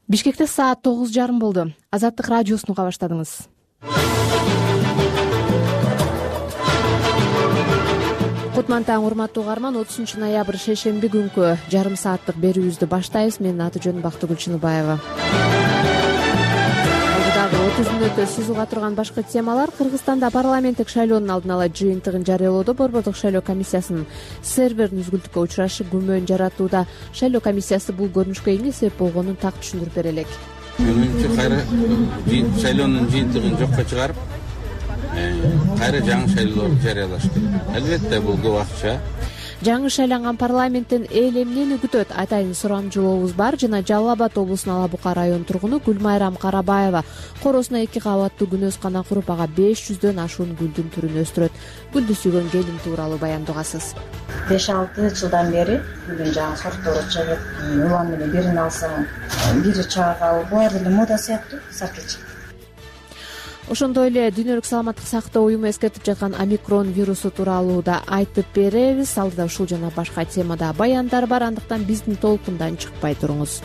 Бишкекте саат 9:30 болду. Азаттык радиосун уга баштадыңыз. Кутман таң, урматтуу угарман. 30-ноябрь шейшемби күнкү жарым сааттык берүүбүздү баштайбыз. Менин аты-жөнүм Бактыгүл Чыныбаева. Алдыдагы 30 мүнөттө сиз уга турган башка темалар: Кыргызстанда парламенттик шайлоонун алдын ала жыйынтыгын жарыялоодо Борбордук шайлоо комиссиясынын серверин үзгүлтүккө учурашы күмөн жаратууда. Шайлоо комиссиясы бул көрүнүшкө эмне себеп болгонун так түшүндүрүп бере элек. Менимче кайра шайлоонун жыйынтыгын жокко чыгарып, кайра жаңы шайлоолорду жарыялаш керек. Албетте бул көп акча. Жаңы шайланган парламенттен эл эмнени күтөт? Атайын сурамжылообуз бар. Жана Жалал Абад облусунун Ала Бука район тургуну Гүлмайрам Карабаева коросуна 2 кабаттуу күнөскана куруп, ага 500дөн ашуун гүлдүн түрүн өстүрөт. Гүлдү сүйгөн келин тууралуу баяндагасыз. 5-6 жылдан бери гүлдүн жаңы сорттору чыгып, улам менен бирин алсаң, бири чагал, булар деле мода сыяктуу сакыч. Ошондой эле Дүйнөлүк саламаттык сактоо уюму эскертип жаткан омикрон вирусу тууралуу да айтып беребиз. Алдыда ушул жана башка темада баяндар бар, андыктан биздин толкундан чыкпай туруңуз.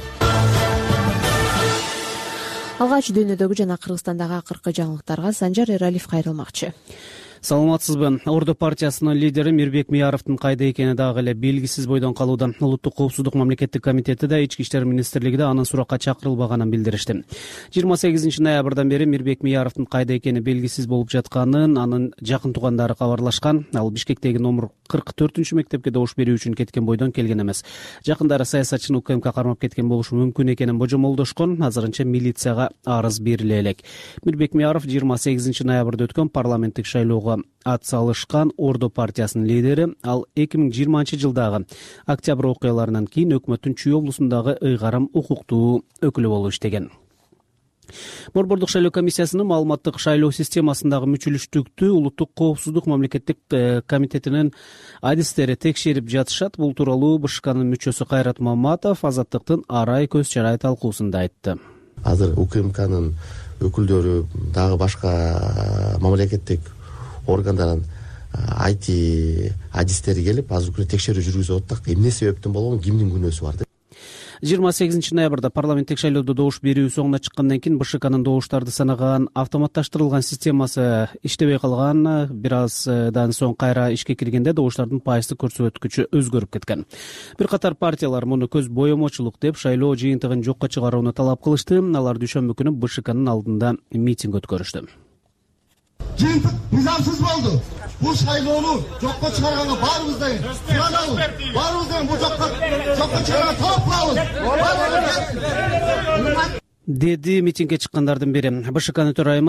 Алгач дүйнөдөгү жана Кыргызстандагы акыркы жаңылыктарга Санжар Эралиев кайрылмакчы. Саламатсызбы. Ордо партиясынын лидери Мирбек Мияровдун кайда экени дагы эле белгисиз бойдон калууда. Улуттук коопсуздук мамлекеттик комитети да, Ички иштер министрлиги да анын суракка чакырылбаганын билдиришти. 28-ноябрдан бери Мирбек Мияровдун кайда экени белгисиз болуп жатканын анын жакын туугандары кабарлашкан. Ал Бишкектеги номер 44-мектепке добуш берүү үчүн кеткен бойдон келген эмес. Жакындары саясатчыны УКМК кармап кеткен болушу мүмкүн экенин божомолдошкон. Азырынча милицияга арыз бериле элек. Мирбек Мияров 28-ноябрда өткөн парламенттик шайлоого ат салышкан Ордо партиясынын лидери. Ал 2020-жылдагы октябрь окуяларынан кийин өкмөттүн Чүй облусундагы ыйгарым укуктуу өкүлү болуп иштеген. Борбордук шайлоо комиссиясынын маалыматтык шайлоо системасындагы мүчүлүштүктү Улуттук коопсуздук мамлекеттик комитетинин адистери текшерип жатышат. Бул тууралуу БШКнын мүчөсү Кайрат Маматов Азаттыктын арай көз чарай талкуусунда айтты. Азыр УКМКнын өкүлдөрү, дагы башка мамлекеттик органдардын IT адистери келип, азыр күнү текшерүү жүргүзүп атат. Эмне себептен болгон, кимдин күнөөсү бар деп. 28-ноябрда парламенттик шайлоодо добуш берүү соңуна чыккандан кийин БШКнын добуштарды санаган автоматташтырылган системасы иштебей калган. Бир аздан соң кайра ишке киргенде добуштардын пайыздык көрсөткүчү өзгөрүп кеткен. Бир катар партиялар муну көз боемочулук деп шайлоо жыйынтыгын жокко чыгарууну талап кылышты. Алар дүйшөмбү күнү БШКнын алдында митинг өткөрүштү. Жыйынтык мыйзамсыз болду. Бул шайлоону жокко чыгарганга баарыбыздан суранабыз. Баарыбыздан бул жокко чыгарганга талап кылабыз. Деди митингге чыккандардын бири. БШКнын төрайымы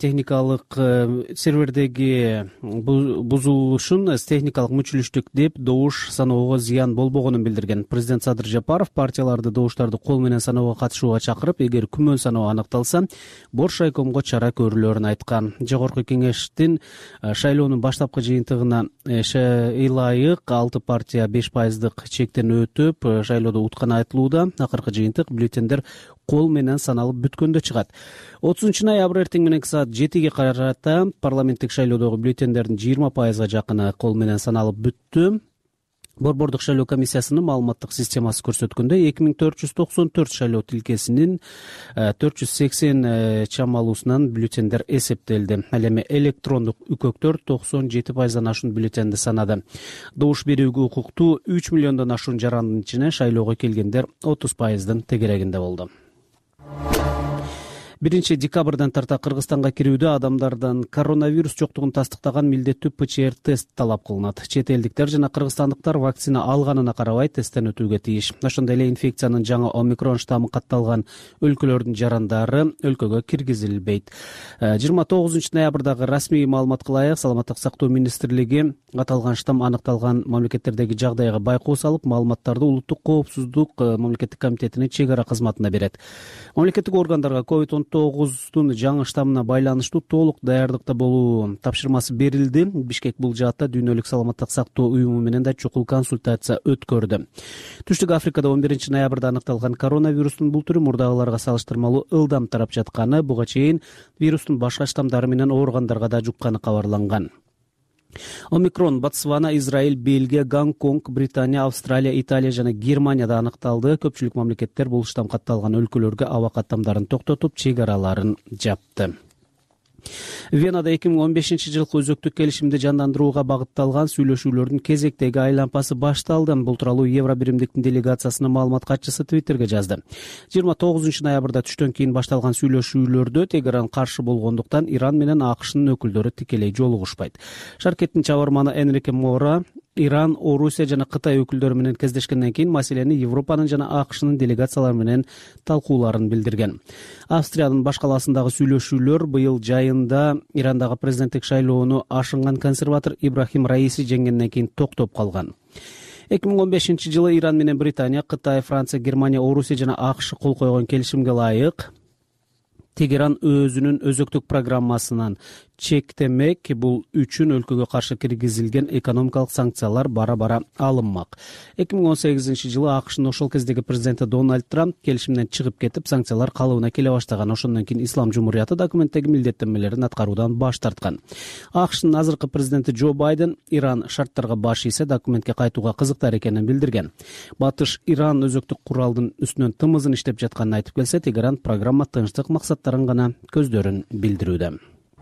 сервердеги бузулушун техникалык мүчүлүштүк деп добуш саноого зыян болбогонун билдирген. Президент Садыр Жапаров партияларды добуштарды кол менен саноого катышууга чакырып, эгер күмөн саноо аныкталса, Бош райкомго чара көрүлөрүн айткан. Жогорку кеңештин шайлоонун баштапкы жыйынтыгына ылайык 6 партия 5% чектен өтүп, шайлоодо утканы айтылууда. Акыркы жыйынтык бюллетендер кол менен саналып бүткөндө чыгат. 30-ноябрь эртең мененки саат 7-ге карата парламенттик шайлоодогу бюллетендердин 20% жакыны кол менен саналып бүттү. Борбордук шайлоо комиссиясынын маалыматтык системасы көрсөткөндө 2494 шайлоо тилкесинин 480 чамалуусунан бюллетендер эсептелди. Ал эми электрондук үкөктөр 97%дан ашуун бюллетенди санады. Добуш берүүгө укуктуу 3 миллиондон ашуун жарандын ичине шайлоого келгендер 30%дын тегерегинде болду. 1-декабрдан тарта Кыргызстанга кирүүдө адамдардан коронавирус жоктугун тастыктаган милдеттүү ПЧР тест талап кылынат. Чет элдиктер жана кыргызстандыктар вакцина алганына карабай тесттен өтүүгө тийиш. Ошондой эле инфекциянын жаңы омикрон штаммы катталган өлкөлөрдүн жарандары өлкөгө киргизилбейт. 29-ноябрдагы расмий маалыматка ылайык Саламаттык сактоо министрлиги аталган штамм аныкталган мамлекеттердеги жагдайга байкоо салып, маалыматтарды Улуттук коопсуздук мамлекеттик комитетинин чек ара кызматына берет. Мамлекеттик органдарга COVID-19 жаңы штаммына байланыштуу толук даярдыкта болуу тапшырмасы берилди. Бишкек бул жаатта Дүйнөлүк саламаттык сактоо уюму менен да чукул консультация өткөрдү. Түштүк Африкада 11-ноябрда аныкталган коронавирустун бул түрү мурдагыларга салыштырмалуу ылдам тарап жатканы, буга чейин вирустун башка штамдары менен ооругандарга да жукканы кабарланган. Омикрон Ботсвана, Израиль, Бельгия, Гонконг, Британия, Австралия, Италия жана Германияда аныкталды. Көпчүлүк мамлекеттер бул штам катталган өлкөлөргө аба каттамдарын токтотуп, чек араларын жапты. Венада 2015 жылкы өзөктүк келишимди жандандырууга багытталган сүйлөшүүлөрдүн кезектеги айлампасы башталды. Бул тууралуу Евро биримдиктин делегациясынын маалымат катчысы Твиттерге жазды. 29 ноябрда түштөн кийин башталган сүйлөшүүлөрдө Тегеран каршы болгондуктан Иран менен АКШнын өкүлдөрү тикелей жолугушпайт. Шаркеттин чабарманы Энрике Мора Иран, Орусия жана Кытай өкүлдөрү менен кездешкенден кийин маселени Европанын жана АКШнын делегациялары менен талкууларын билдирген. Австриянын баш калаасындагы сүйлөшүүлөр быйыл жайында Ирандагы президенттик шайлоону ашынган консерватор Ибрахим Раиси жеңгенден кийин токтоп калган. 2015 жылы Иран менен Британия, Кытай, Франция, Германия, Орусия жана АКШ кол койгон келишимге ылайык Тегеран өзүнүн өзөктүк программасынан чектемек. Бул үчүн өлкөгө каршы киргизилген экономикалык санкциялар бара-бара алынмак. 2018 жылы АКШнын ошол кездеги президенти Дональд Трамп келишимден чыгып кетип, санкциялар калыбына келе баштаган. Ошондон кийин Ислам Жумурияты документтеги милдеттенмелерин аткаруудан баш тарткан. АКШнын азыркы президенти Джо Байден Иран шарттарга баш ийсе, документке кайтууга кызыктар экенин билдирген. Батыш Иран өзөктүк куралдын үстүнөн тымызын иштеп жатканын айтып келсе, Тегеран программа тынчтык максаттарын гана көздөрүн билдирүүдө.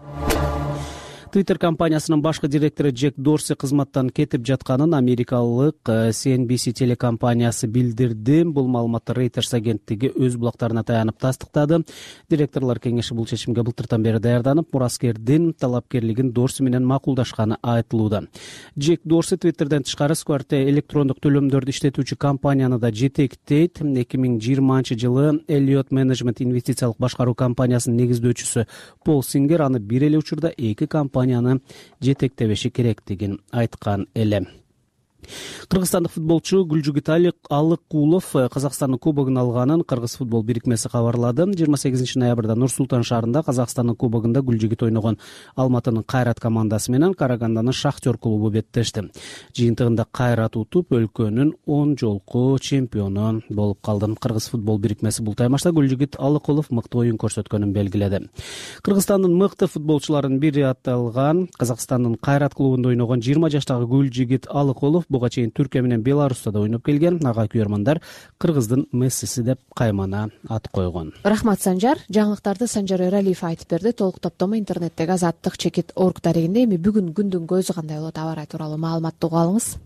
Twitter компаниясынын башкы директору Джек Дорси кызматтан кетип жатканын америкалык CNBC телекомпаниясы билдирди. Бул маалыматты Reuters агенттиги өз булактарына таянып тастыктады. Директорлор кеңеши бул чечимге былтыртан бери даярданып, мураскердин талапкерлигин Дорси менен макулдашканы айтылууда. Джек Дорси Twitterден тышкары Square электрондук төлөмдөрдү иштетүүчү компанияны да жетектейт. 2020 жылы Elliott Management инвестициялык башкаруу компаниясынын негиздөөчүсү Пол Сингер аны бир эле учурда эки компанияны жетектебеши керектигин айткан эле. Кыргызстандык футболчу Гүлжүгүт Алыкулов Казакстандын кубогун алганын Кыргыз футбол бирикмеси кабарлады. 28 ноябрда Нур Султан шаарында Казакстандын кубогунда Гүлжүгүт ойногон Алматынын Кайрат командасы менен Карагандынын Шахтер клубу беттешти. Жыйынтыгында Кайрат утуп, өлкөнүн 10 жолку чемпиону болуп калды. Кыргыз футбол бирикмеси бул таймашта Гүлжүгүт Алыкулов мыкты оюн көрсөткөнүн белгиледи. Кыргызстандын мыкты футболчуларынын бири аталган Казакстандын Кайрат клубунда ойногон 20 жаштагы Гүлжүгүт Алыкулов буга чейин Түркия менен Беларуста да ойноп келген. Ага күйөрмандар Кыргыздын Мессиси деп каймана ат койгон. Рахмат Санжар. Жаңылыктарды Санжар Эралиев айтып берди. Толук топтомо интернеттеги Азаттык Чекит.org дарегинде. Эми бүгүн күндүн көзү кандай болот, аба ырайы тууралуу маалыматты угуп алыңыз.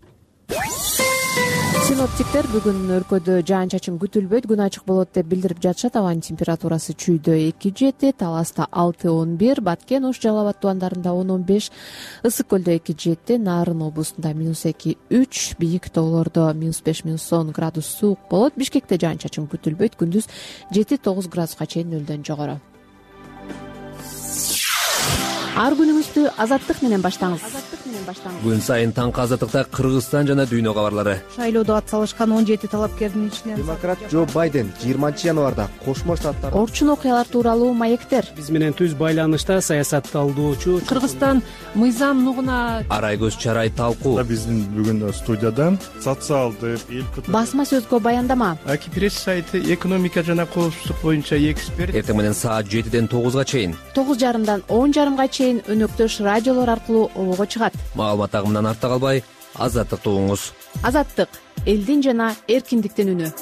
Синоптиктер бүгүн өлкөдө жаан-чачын күтүлбөйт, күн ачык болот деп билдирип жатышат. Абанын температурасы чүйдө 2-7, Таласта 6-11, Баткен, Ош, Жалал Абад тубандарында 10-15, Ысык көлдө 2-7, Нарын облусунда -2-3, бийик тоолордо -5-10 градус суук болот. Бишкекте жаан-чачын күтүлбөйт, күндүз 7-9 градуска чейин нөлдөн жогору. Ар күнүңүздү Азаттык менен баштаңыз. Күн сайын таңкы Азаттыкта Кыргызстан жана дүйнө кабарлары. Шайлоодо ат салышкан 17 талапкердин ичинен демократ Джо Байден 20 январда Кошмо Штаттар Орчун окуялар тууралуу маектер. Биз менен түз байланышта саясатталдоочу Кыргызстан мыйзам нугуна Арай көз чарай талкуу. Биздин бүгүн студияда социалдык Басма сөзгө баяндама. Акипресс сайты экономика жана коопсуздук боюнча эксперт. Эртең менен саат 7-ден 9-га чейин. 9:30дан 10:30га чейин өнөктөш радиолор аркылуу обого чыгат. Маалымат агымынан артта калбай, Азаттыкты угуңуз. Азаттык — элдин жана эркиндиктин үнү.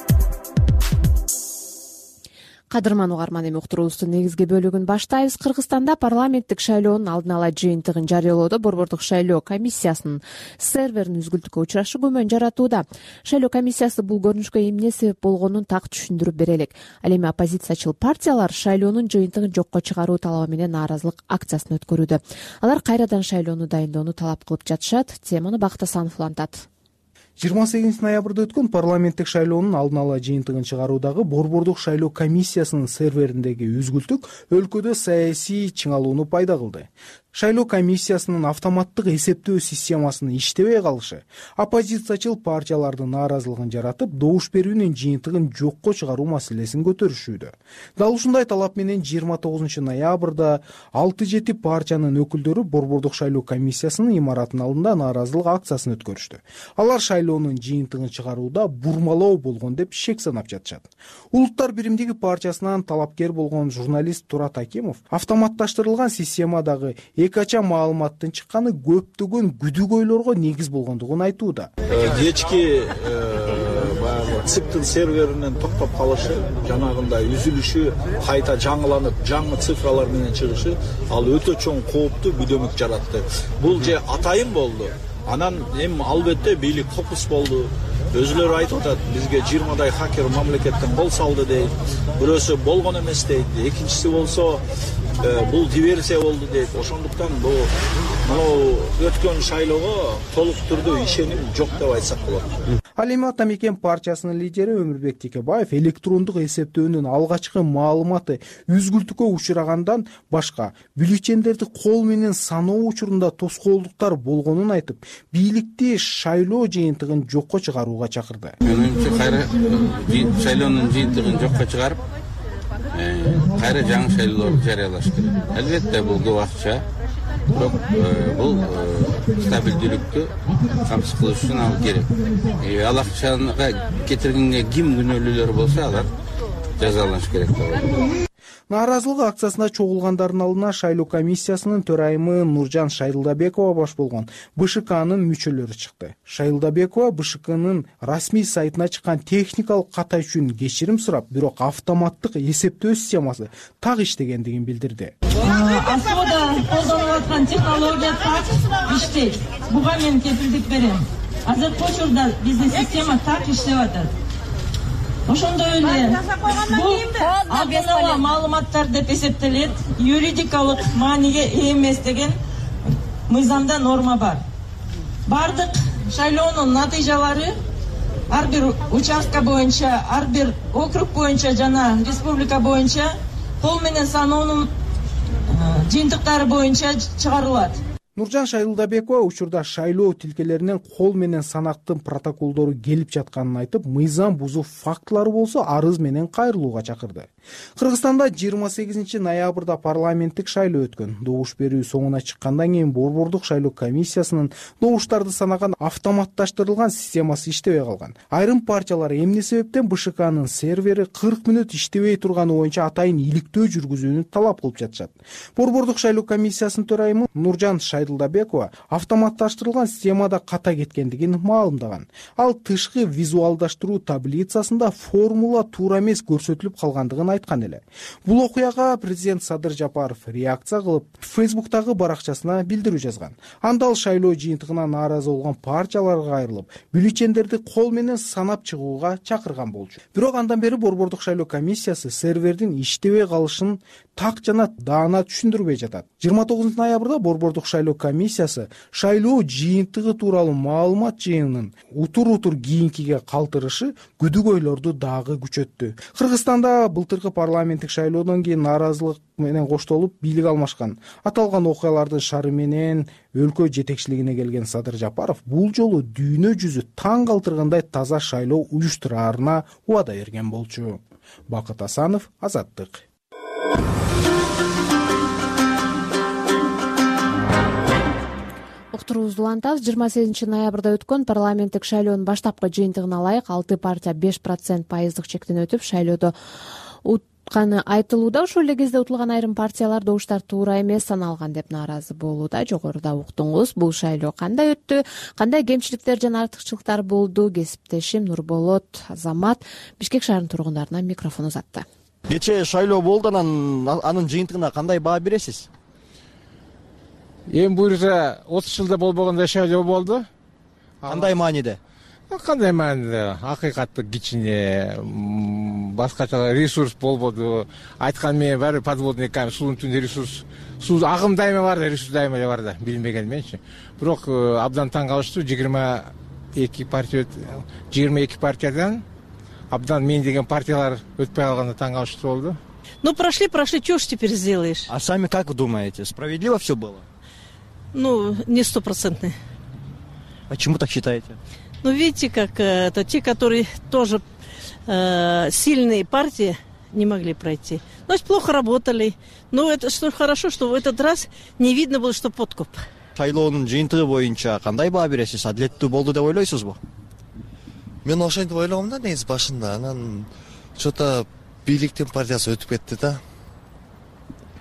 Кадырман угарман, эми уктуруубуздун негизги бөлүгүн баштайбыз. Кыргызстанда парламенттик шайлоонун алдын ала жыйынтыгын жарыялоодо Борбордук шайлоо комиссиясынын серверин үзгүлтүккө учурашы күмөн жаратууда. Шайлоо комиссиясы бул көрүнүшкө эмне себеп болгонун так түшүндүрүп бере элек. Ал эми оппозициячыл партиялар шайлоонун жыйынтыгын жокко чыгаруу талабы менен нааразылык акциясын өткөрүүдө. Алар кайрадан шайлоону дайындоону талап кылып жатышат. Теманы Бакыт Асанов улантат. 28 ноябрда өткөн парламенттик шайлоонун алдын ала жыйынтыгын чыгаруудагы Борбордук шайлоо комиссиясынын сервериндеги үзгүлтүк өлкөдө саясий чыңалууну пайда кылды. Шайлоо комиссиясынын автоматтык эсептөө системасынын иштебей калышы оппозициячыл партиялардын нааразылыгын жаратып, добуш берүүнүн жыйынтыгын жокко чыгаруу маселесин көтөрүшүүдө. Дал ушундай талап менен 29 ноябрда 6-7 партиянын өкүлдөрү Борбордук шайлоо комиссиясынын имаратынын алдында нааразылык акциясын өткөрүштү. Алар шайлоонун жыйынтыгын чыгарууда бурмалоо болгон деп шек санап жатышат. Улуттар биримдиги партиясынан талапкер болгон журналист Турат Акимов автоматташтырылган системадагы ача маалыматтын чыкканы көптөгөн күдүгөйлөргө негиз болгондугун айтууда. Кечки баягы циктин серверинин токтоп калышы, жанагындай үзүлүшү, кайта жаңыланып, жаңы цифралар менен чыгышы ал өтө чоң кооптуу күдөмүк жаратты. Бул же атайын болду. Анан эми албетте бийлик фокус болду. Өзүлөрү айтып атат, бизге 20дай хакер мамлекеттен кол салды дейт. Бирөөсү болгон эмес дейт. Экинчиси болсо бул диверсия болду дейт. Ошондуктан бул өткөн шайлоого толук түрдө ишеним жок деп айтсак болот. Ал эми Ата Мекен партиясынын лидери Өмүрбек Текебаев электрондук эсептөөнүн алгачкы маалыматы үзгүлтүккө учурагандан башка бюллетендерди кол менен саноо учурунда тоскоолдуктар болгонун айтып, бийликти шайлоо жыйынтыгын жокко чыгарууга чакырды. Менимче кайра шайлоонун жыйынтыгын жокко чыгарып, кайра жаңы шайлоолорду жарыялаш керек. Албетте бул көп акча, бирок бул стабилдүүлүктү камсыз кылыш үчүн ал керек. Ал акчага кетиргенге ким күнөөлүүлөр болсо алар жазаланыш керек деп ойлойм. Нааразылык акциясына чогулгандардын алдына шайлоо комиссиясынын төрайымы Нуржан Шайылдабекова баш болгон БШКнын мүчөлөрү чыкты. Шайылдабекова БШКнын расмий сайтына чыккан техникалык ката үчүн кечирим сурап, бирок автоматтык эсептөө системасы так иштегендигин билдирди. Асода колдонуп аткан технология так иштейт. Буга мен кепилдик берем. Азыркы учурда биздин система так иштеп атат. Ошондой эле бул алдын ала маалыматтар деп эсептелет, юридикалык мааниге ээ эмес деген мыйзамда норма бар. Бардык шайлоонун натыйжалары ар бир участка боюнча, ар бир округ боюнча жана республика боюнча кол менен саноонун жыйынтыктары боюнча чыгарылат. Нуржан Шайылдабекова учурда шайлоо тилкелеринен кол менен санактын протоколдору келип жатканын айтып, мыйзам бузуу фактылары болсо арыз менен кайрылууга чакырды. Кыргызстанда 28 ноябрда парламенттик шайлоо өткөн. Добуш берүү соңуна чыккандан кийин борбордук шайлоо комиссиясынын добуштарды санаган автоматташтырылган системасы иштебей калган. Айрым партиялар эмне себептен БШКнын сервери 40 мүнөт иштебей турганы боюнча атайын иликтөө жүргүзүүнү талап кылып жатышат. Борбордук шайлоо комиссиясынын төрайымы Нуржан Шайылдабекова автоматташтырылган системада ката кеткендигин маалымдаган. Ал тышкы визуалдаштыруу таблицасында формула туура эмес көрсөтүлүп калгандыгын айткан эле. Бул окуяга президент Садыр Жапаров реакция кылып, Фейсбуктагы баракчасына билдирүү жазган. Анда ал шайлоо жыйынтыгына нааразы болгон партияларга кайрылып, бюллетендерди кол менен санап чыгууга чакырган болчу. Бирок андан бери борбордук шайлоо комиссиясы сервердин иштебей калышын так жана даана түшүндүрбөй жатат. 29 ноябрда борбордук шайлоо комиссиясы шайлоо жыйынтыгы тууралуу маалымат жыйынын утур кийинкиге калтырышы күдүгөйлөрдү дагы күчөттү. Кыргызстанда былтыркы парламенттик шайлоодон кийин нааразылык менен коштолуп бийлик алмашкан. Аталган окуялардын шары менен өлкө жетекчилигине келген Садыр Жапаров бул жолу дүйнө жүзү таң калтыргандай таза шайлоо уюштураарына убада берген болчу. Бакыт Асанов, Азаттык. Уктуруубузду улантабыз. 28 ноябрда өткөн парламенттик шайлоонун баштапкы жыйынтыгына ылайык 6 партия 5% пайыздык чектен өтүп шайлоодо утканы айтылууда. Ошол эле кезде утулган айрым партиялар добуштар туура эмес саналган деп нааразы болууда. Жогоруда уктуңуз. Бул шайлоо кандай өттү, кандай кемчиликтер жана артыкчылыктар болду? Кесиптешим Нурболот Азамат Бишкек шаарынын тургундарына микрофон узатты. Кечээ шайлоо болду, анын жыйынтыгына кандай баа бересиз? Эми бул жерде 30 жылда болбогондой шайлоо болду. Кандай мааниде? Кандай мааниде? Акыйкаттык кичине, башкача ресурс болбоду. Айткан менен баары подводный камень, суунун түбүндө ресурс, суу агым дайыма бар да, ресурс дайыма бар да, билбеген менчи. Бирок абдан таң калыштуу, 22 партиядан абдан мен деген партиялар өтпөй калганда таң калыштуу болду. Ну, прошли, что ж теперь сделаешь? А сами как думаете, справедливо все было? Ну, не 100%. Почему так считаете? Ну, видите, как это те, которые тоже сильные партии не могли пройти. Значит, плохо работали. Но это что хорошо, что в этот раз не видно было, что подкуп. Шайлоонун жыйынтыгы боюнча кандай баа бересиз? Адилеттүү болду деп ойлойсузбу? Мен ошентип ойлогом да, негизи башында. Анан что-то бийликтин партиясы өтүп кетти да.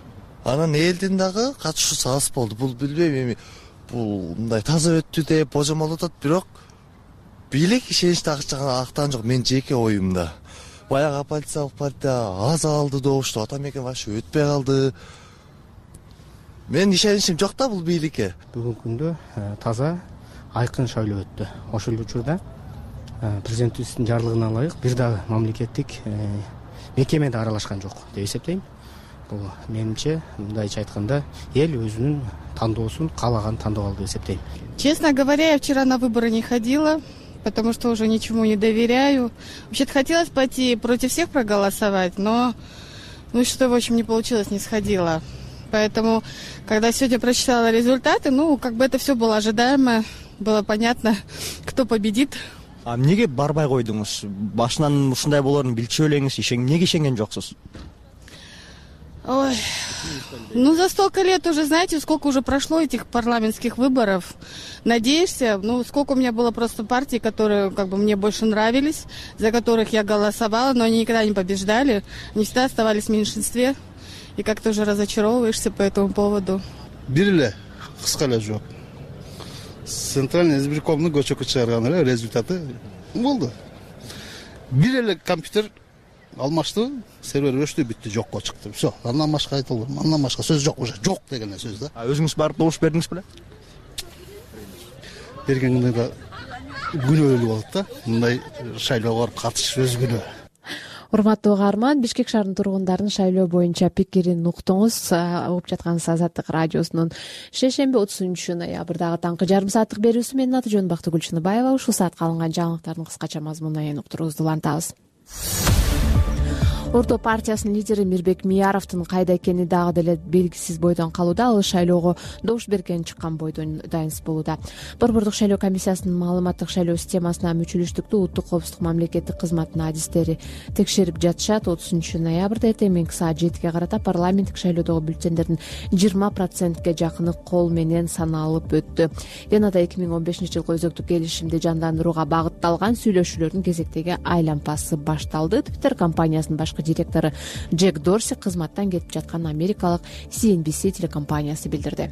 Анан элдин дагы катышуусу аз болду. Бул билбейм эми бул мындай таза өттү деп божомолдоп атат, бирок бийлик ишеничти актаган жок. Мен жеке оюмда. Баягы оппозициялык партия аз алды добушту, Атамекен вообще өтпөй калды. Мен ишеничим жок да бул бийликке. Бүгүнкү күндө таза, айкын шайлоо өттү. Ошол учурда президентибиздин жарлыгына ылайык бир дагы мамлекеттик мекеме да аралашкан жок деп эсептейм. Бул менимче, мындайча айтканда, эл өзүнүн тандоосун каалаган тандоо алды деп эсептейм. Честно говоря, я вчера на выборы не ходила, потому что уже ничему не доверяю. Вообще-то хотелось пойти против всех проголосовать, но что-то, в общем, не получилось, не сходила. Поэтому, когда сегодня прочитала результаты, как бы это все было ожидаемо, было понятно, кто победит. А эмнеге барбай койдуңуз? Башынан ушундай болорун билчү элеңиз, эмнеге ишенген жоксуз? Ой, за столько лет уже, знаете, сколько уже прошло этих парламентских выборов. Надеешься, сколько у меня было просто партий, которые мне больше нравились, за которых я голосовала, но они никогда не побеждали, они всегда оставались в меньшинстве. И как-то уже разочаровываешься по этому поводу. Бир эле кыска эле жооп. Центральный избиркомдун көчөккө чыгарган эле результаты болду. Бир эле компьютер алмашты, сервер өчтү, бүттү, жокко чыкты. Все, андан башка айтылды. Андан башка сөз жок уже. Жок деген сөз да. Өзүңүз барып добуш бердиңиз беле? Бергенде да күнөөлүү болот да. Мындай шайлоого катышып өз күнөө. Урматтуу угарман, Бишкек шаарынын тургундарынын шайлоо боюнча пикирин уктуңуз. Угуп жатканыңыз Азаттык радиосунун шейшемби 30 ноябрдагы таңкы жарым сааттык берүүсү. Менин аты жөнүм Бактыгүл Чыныбаева. Ушул саатка алынган жаңылыктардын кыскача мазмунуна ээн уктуруубузду улантабыз. Орто партиясынын лидери Мирбек Мияровдун кайда экени дагы деле белгисиз бойдон калууда. Ал шайлоого добуш берген чыккан бойдон дайынсыз болууда. Борбордук шайлоо комиссиясынын маалыматтык шайлоо системасына мүчөлүштүктү Улуттук коопсуздук мамлекеттик кызматынын адистери текшерип жатышат. 30 ноябрда эртең менки саат 7-ге карата парламенттик шайлоодогу бюллетендердин 20%ге жакыны кол менен саналып өттү. Жана да 2015-жылкы өзөктүк келишимди жандандырууга багытталган сүйлөшүүлөрдүн кезектеги айлампасы башталды. Twitter компаниясынын башкы директору Джек Дорси кызматтан кетип жаткан америкалык CNBC телекомпаниясы билдирди.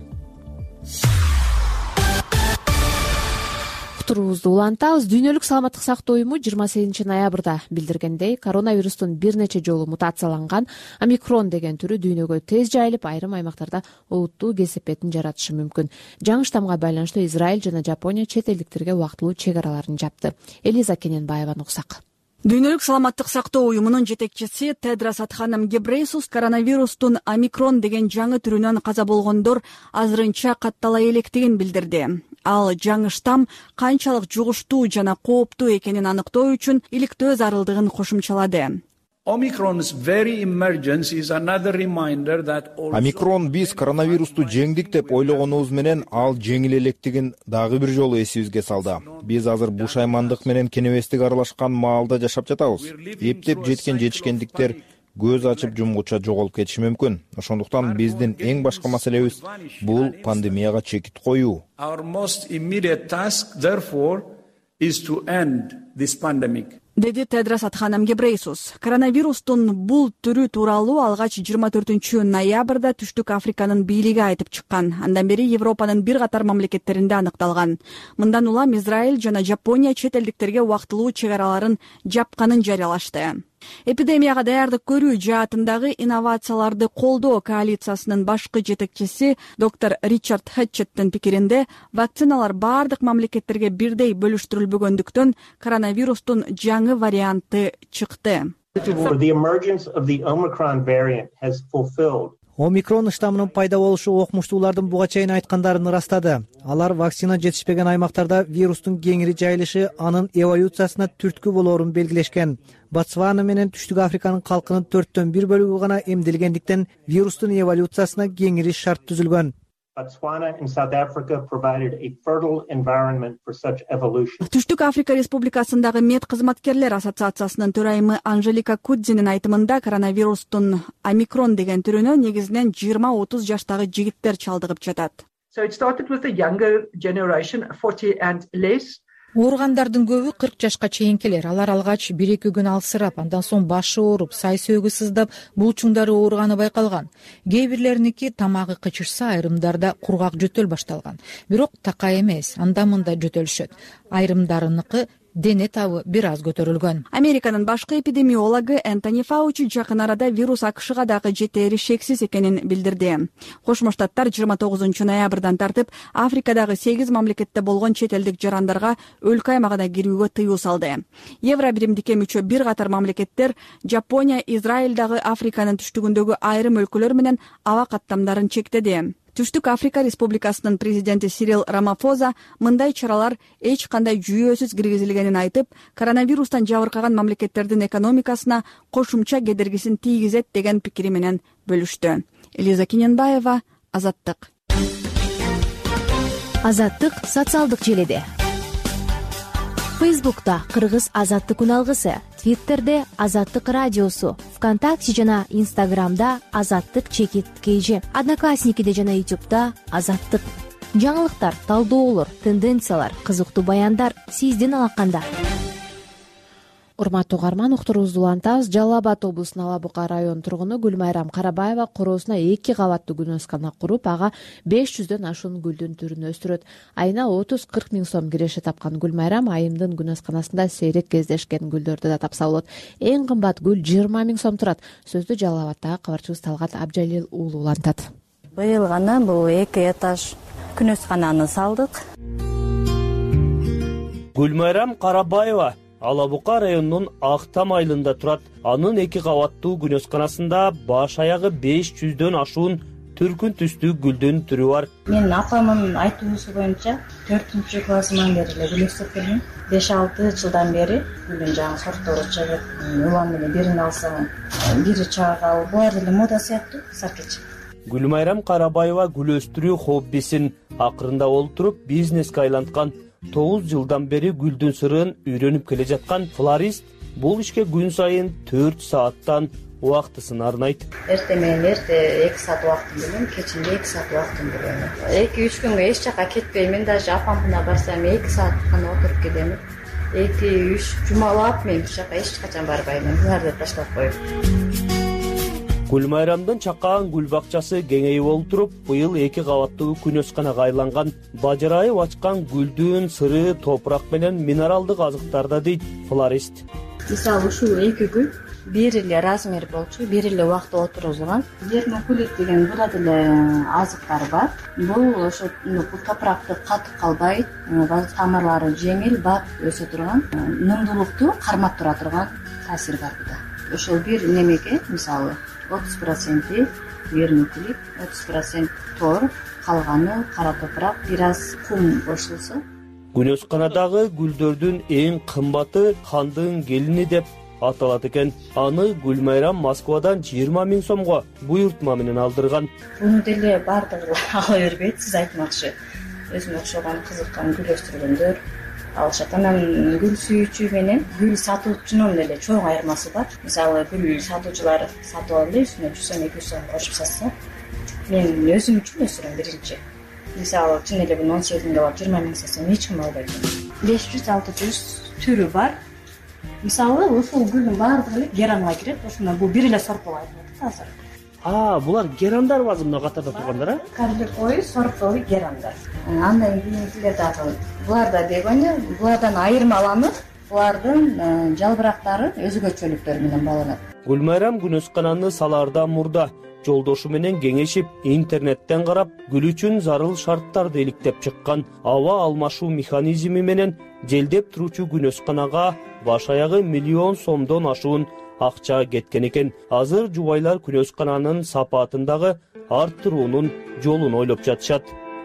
Уктуруубузду улантабыз. Дүйнөлүк саламаттык сактоо уюму 28 ноябрда билдиргендей, коронавирустун бир нече жолу мутацияланган омикрон деген түрү дүйнөгө тез жайылып, айрым аймактарда олуттуу кесепетин жаратышы мүмкүн. Жаңы штамга байланыштуу Израиль жана Жапония чет элдиктерге убактылуу чек араларын жапты. Элиза Кененбаеваны уксак. Дүйнөлүк саламаттык сактоо уюмунун жетекчиси Тедрос Адханом Гебрейсус коронавирустун омикрон деген жаңы түрүнөн каза болгондор азырынча каттала электигин билдирди. Ал жаңы штам канчалык жугуштуу жана кооптуу экенин аныктоо үчүн иликтөө зарылдыгын кошумчалады. Омикрон биз коронавирусту жеңдик деп ойлогонубуз менен ал жеңил электигин дагы бир жолу эсибизге салды. Биз азыр бушаймандык менен кенебестик аралашкан маалда жашап жатабыз. Эптеп жеткен жетишкендиктер көз ачып жумгуча жоголуп кетиши мүмкүн. Ошондуктан биздин эң башкы маселебиз бул пандемияга чекит коюу. Деди Тедрос Адханом Гебрейсус. Коронавирустун бул түрү тууралуу алгач 24 ноябрда Түштүк Африканын бийлиги айтып чыккан. Андан бери Европанын бир катар мамлекеттеринде аныкталган. Мындан улам Израиль жана Жапония чет элдиктерге убактылуу чек араларын жапканын жарыялашты. Эпидемияга даярдык көрүү жаатындагы инновацияларды колдоо коалициясынын башкы жетекчиси доктор Ричард Хэтчеттин пикиринде, вакциналар бардык мамлекеттерге бирдей бөлүштүрүлбөгөндүктөн коронавирустун жаңы варианты чыкты. Омикрон штамынын пайда болушу окумуштуулардын буга чейин айткандарын ырастады. Алар вакцина жетишпеген аймактарда вирустун кеңири жайылышы анын эволюциясына түрткү болоорун белгилешкен. Ботсвана менен Түштүк Африканын калкынын 4/1 бөлүгү гана эмделгендиктен вирустун эволюциясына кеңири шарт түзүлгөн. Түштүк Африка Республикасындагы мед кызматкерлер ассоциациясынын төрайымы Анжелика Кудзинин айтымында коронавирустун омикрон деген түрүнө негизинен 20-30 жаштагы жигиттер чалдыгып жатат. ооругандардын көбү 40 жашка чейинкилер. Алар алгач 1-2 күн алсырап, андан соң башы ооруп, сай сөөгү сыздап, булчуңдары ооруганы байкалган. Кээ бирлериники тамагы кычышса, айрымдарда кургак жөтөл башталган. Бирок такай эмес, анда-мында жөтөлүшөт. Айрымдарыныкы дене табы бир аз көтөрүлгөн. Американын башкы эпидемиологу Энтони Фаучи жакын арада вирус АКШга дагы жетери шексиз экенин билдирди. Кошмо Штаттар 29 ноябрдан тартып Африкадагы 8 мамлекетте болгон чет элдик жарандарга өлкө аймагына кирүүгө тыюу салды. Евро биримдикке мүчө бир катар мамлекеттер Жапония, Израиль дагы Африканын түштүгүндөгү айрым өлкөлөр менен аба каттамдарын чектеди. Түштүк Африка Республикасынын президенти Сирил Рамафоза мындай чаралар эч кандай жүйөсүз киргизилгенин айтып, коронавирустан жабыркаган мамлекеттердин экономикасына кошумча кедергисин тийгизет деген пикири менен бөлүштү. Элиза Киненбаева, Азаттык. Азаттык социалдык желеде. Фейсбукта Кыргыз Азаттык күн алгысы, Твиттерде Азаттык радиосу, ВКонтакте жана Инстаграмда Азаттык _KG, Одноклассникиде жана Ютубта Азаттык. Жаңылыктар, талдоолор, тенденциялар, кызыктуу баяндар сиздин алаканда. Урматтуу угарман, уктуруубузду улантабыз. Жалал Абад облусунун Ала Бука районунун тургуну Гүлмайрам Карабаева короосуна 2 кабаттуу күнөскана куруп, ага 500дөн ашуун гүлдүн түрүн өстүрөт. Айына 30-40 миң сом киреше тапкан Гүлмайрам айымдын күнөсканасында сейрек кездешкен гүлдөрдү да тапса болот. Эң кымбат гүл 20 миң сом турат. Сөздү Жалал Абадтагы кабарчыбыз Талгат Абжалил уулу улантат. Быйыл гана бул 2 этаж күнөскананы салдык. Гүлмайрам Карабаева Ала Бука районунун Актам айылында турат. Анын 2 кабаттуу күнөсканасында баш аягы 500дөн ашуун түркүн түстүү гүлдүн түрү бар. Мен апамын айтуусу боюнча 4-классыман бери эле гүл өстүрүп келдим. 5-6 жылдан бери гүлдүн жаңы сорттору чыгып, улам менен бирин алсаң, бири чагал, булар деле мода сыяктуу сакчы. Гүлмайрам Карабаева гүл өстүрүү хоббисин акырында олтуруп бизнеске айланткан. 9 жылдан бери гүлдүн сырын үйрөнүп келе жаткан флорист бул ишке күн сайын 4 сааттан убактысын арнайт. Эрте менен эрте 2 саат убактын бөлөм, кечинде 2 саат убактын бөлөм. 2-3 күнгө эч жака кетпейм. Мен даже апамдын барсам 2 саат гана отуруп келем. 2-3 жумалап мен эч качан барбайм. Буларды таштап коюп. Гүлмайрамдын чакан гүл бакчасы кеңейип олтуруп, быйыл 2 кабаттуу күнөсканага айланган. Бажырайып ачкан гүлдүн сыры топурак менен минералдык азыктарда дейт флорист. Мисалы ушул 2 гүл бир эле размер болчу, бир эле убакта отургузулган. Вермикулит деген буда деле азыктар бар. Бул ошо топуракты катып калбайт, тамырлары жеңил, бак өсө турган, нымдуулукту кармап тура турган таасир бар буда. Ошол бир немеге мисалы 30% вермикулит, 30% тор, калганы кара топурак, бир аз кум кошулса. Күнөсканадагы гүлдөрдүн эң кымбаты Хандын келини деп аталат экен. Аны Гүлмайрам Москвадан 20 миң сомго буйртма менен алдырган. Буну деле бардыгы ала бербейт, сиз айтмакчы. Өзүмө окшогон кызыккан гүл өстүргөндөр алышат. Анан гүл сүйүүчү менен гүл сатуучунун деле чоң айырмасы бар. Мисалы гүл сатуучулар сатып алып үстүнө 100 сом 200 сом кошуп сатса, мен өзүм үчүн өстүрөм биринчи. Мисалы чын эле бул 18 миңге барып 20 миң сатсам эч ким албайт. 500-600 түрү бар. Мисалы ушул гүлдүн баардыгы эле геранга кирет. Ошондо бул бир эле сорт болот азыр. Булар герандар базы мына катарда тургандар, а? Карликой сортовый герандар. Андан кийинкилер дагы буларда дегенде, булардан айырмаланып, булардын жалбырактары өзгөчөлүктөр менен байланат. Гүлмайрам күнөскананы салаардан мурда жолдошу менен кеңешип, интернеттен карап, гүл үчүн зарыл шарттарды иликтеп чыккан. Аба алмашуу механизми менен желдеп туручу күнөсканага баш аягы 1 миллион сомдон ашуун акча кеткен экен. Азыр жубайлар күнөскананын сапаатындагы арттыруунун жолун ойлоп жатышат.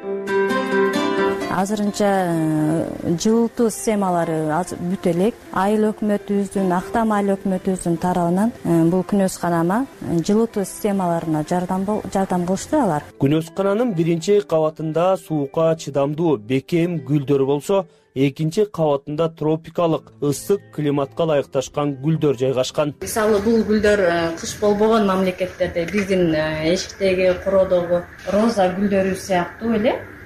Азырынча жылытуу системалары бүт элек. Айыл өкмөтүбүздүн, Актам айыл өкмөтүбүздүн тарабынан бул күнөсканама жылытуу системаларына жардам кылышты алар. Күнөскананын биринчи кабатында суукка чыдамдуу бекем гүлдөр болсо, экинчи кабатында тропикалык ысык климатка ылайыкташкан гүлдөр жайгашкан. Мисалы бул гүлдөр кыш болбогон мамлекеттерде биздин эшиктеги короодогу роза гүлдөрү сыяктуу эле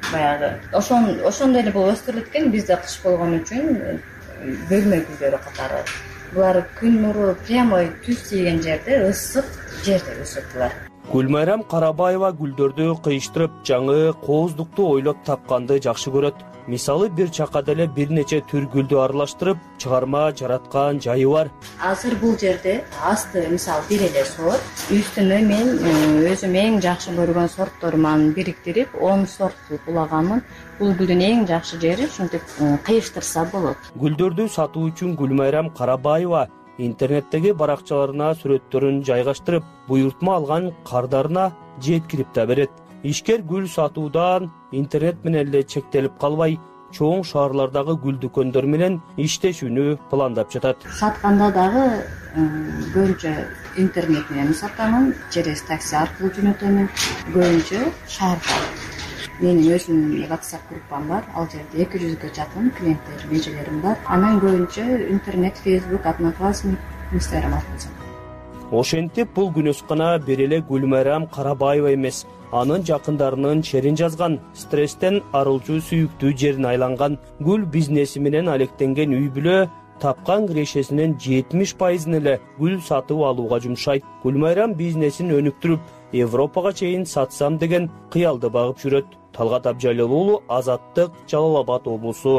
баягы ошондой эле болуп өстүрүлөт экен. Бизде кыш болгон үчүн бөлмө гүлдөрү катары. Булар күн нуру прямой түз тийген жерде, ысык жерде өсөт булар. Гүлмайрам Карабаева гүлдөрдү кыйыштырып, жаңы кооздукту ойлоп тапканды жакшы көрөт. Мисалы бир чакада эле бир нече түр гүлдү аралаштырып чыгарма жараткан жайы бар. Азыр бул жерде асты мисалы бир эле сорт, үстүнө мен өзүм эң жакшы көргөн сортторуман бириктирип 10 сорт кылып улаганмын. Бул гүлдүн эң жакшы жери ушинтип кыйыштырса болот. Гүлдөрдү сатуу үчүн Гүлмайрам Карабаева интернеттеги баракчаларына сүрөттөрүн жайгаштырып, буйртма алган кардарына жеткирип да берет. Ишкер гүл сатуудан интернет менен эле чектелип калбай, чоң шаарлардагы гүл дүкөндөр менен иштешүүнү пландап жатат. Сатканда дагы көбүнчө интернет менен сатамын, через такси аркылуу жөнөтөмүн. Көбүнчө шаарда. Менин өзүмдүн WhatsApp группам бар. Ал жерде 200ге жакын клиенттер, межелерим бар. Анан көбүнчө интернет, Facebook, Одноклассник, Instagram аркылуу. Ошентип бул күнөскана бир эле Гүлмайрам Карабаева эмес, анын жакындарынын шерин жазган, стресстен арылчу сүйүктүү жерине айланган гүл бизнеси менен алектенген үй бүлө тапкан кирешесинин 70% эле гүл сатып алууга жумшайт. Гүлмайрам бизнесин өнүктүрүп, Европага чейин сатсам деген кыялды багып жүрөт. Талгат Абжалил уулу, Азаттык, Жалал Абад облусу.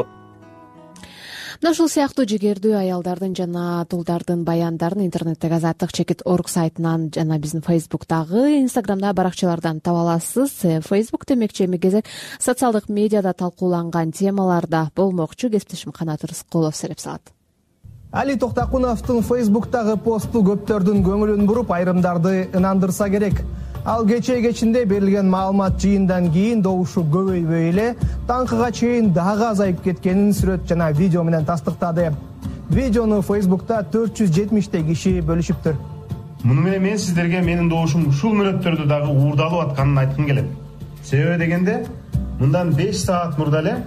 Мына ушул сыяктуу жигердүү аялдардын жана тулдардын баяндарын интернеттеги azattik.org сайтынан жана биздин Facebook'тагы, Instagram'да баракчалардан таба аласыз. Facebook демекчи эми кезек социалдык медиада талкууланган темаларда болмокчу. Кесиптешим Канат Рыскулов сереп салат. Али Токтакуновдун Facebook'тагы посту көптөрдүн көңүлүн буруп, айрымдарды ынандырса керек. Ал кечинде берилген маалымат жыйындан кийин добушу көбөйбөй эле таңкыга чейин дагы азайып кеткенин сүрөт жана видео менен тастыктады. Видеону Facebook'та 470 киши бөлүшүптүр. Муну менен мен сиздерге менин добушум ушул мүнөттөрдө дагы уурдалып атканын айткым келет. Себеби дегенде, мындан 5 саат мурда эле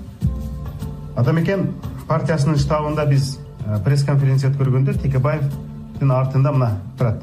Атамекен партиясынын штабында биз пресс-конференция өткөргөндө Текебаевдин артында мына турат.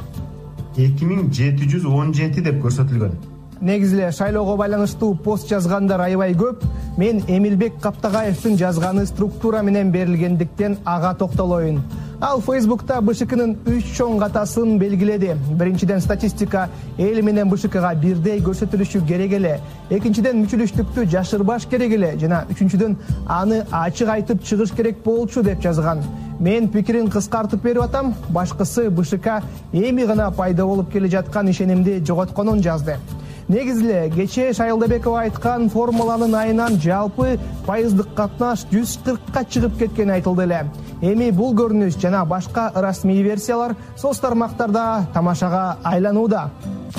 2717 деп көрсөтүлгөн. Негизи эле шайлоого байланыштуу пост жазгандар аябай көп. Мен Эмилбек Каптагаевдин жазганы структура менен берилгендиктен ага токтолоюн. Ал Facebook'та БШКнын 3 чоң катасын белгиледи. Биринчиден, статистика эл менен БШКга бирдей көрсөтүлүшү керек эле. Экинчиден, мүчүлүштүктү жашырбаш керек эле. Жана үчүнчүдөн, аны ачык айтып чыгыш керек болчу деп жазган. Мен пикирин кыскартып берип атам. Башкысы БШК эми гана пайда болуп келе жаткан ишенимди жоготконун жазды. Негизи эле кечээ Шайылдабекова айткан формуланын айынан жалпы пайыздык катнаш 140ка чыгып кеткени айтылды эле. Эми бул көрүнүш жана башка расмий версиялар соц тармактарда тамашага айланууда.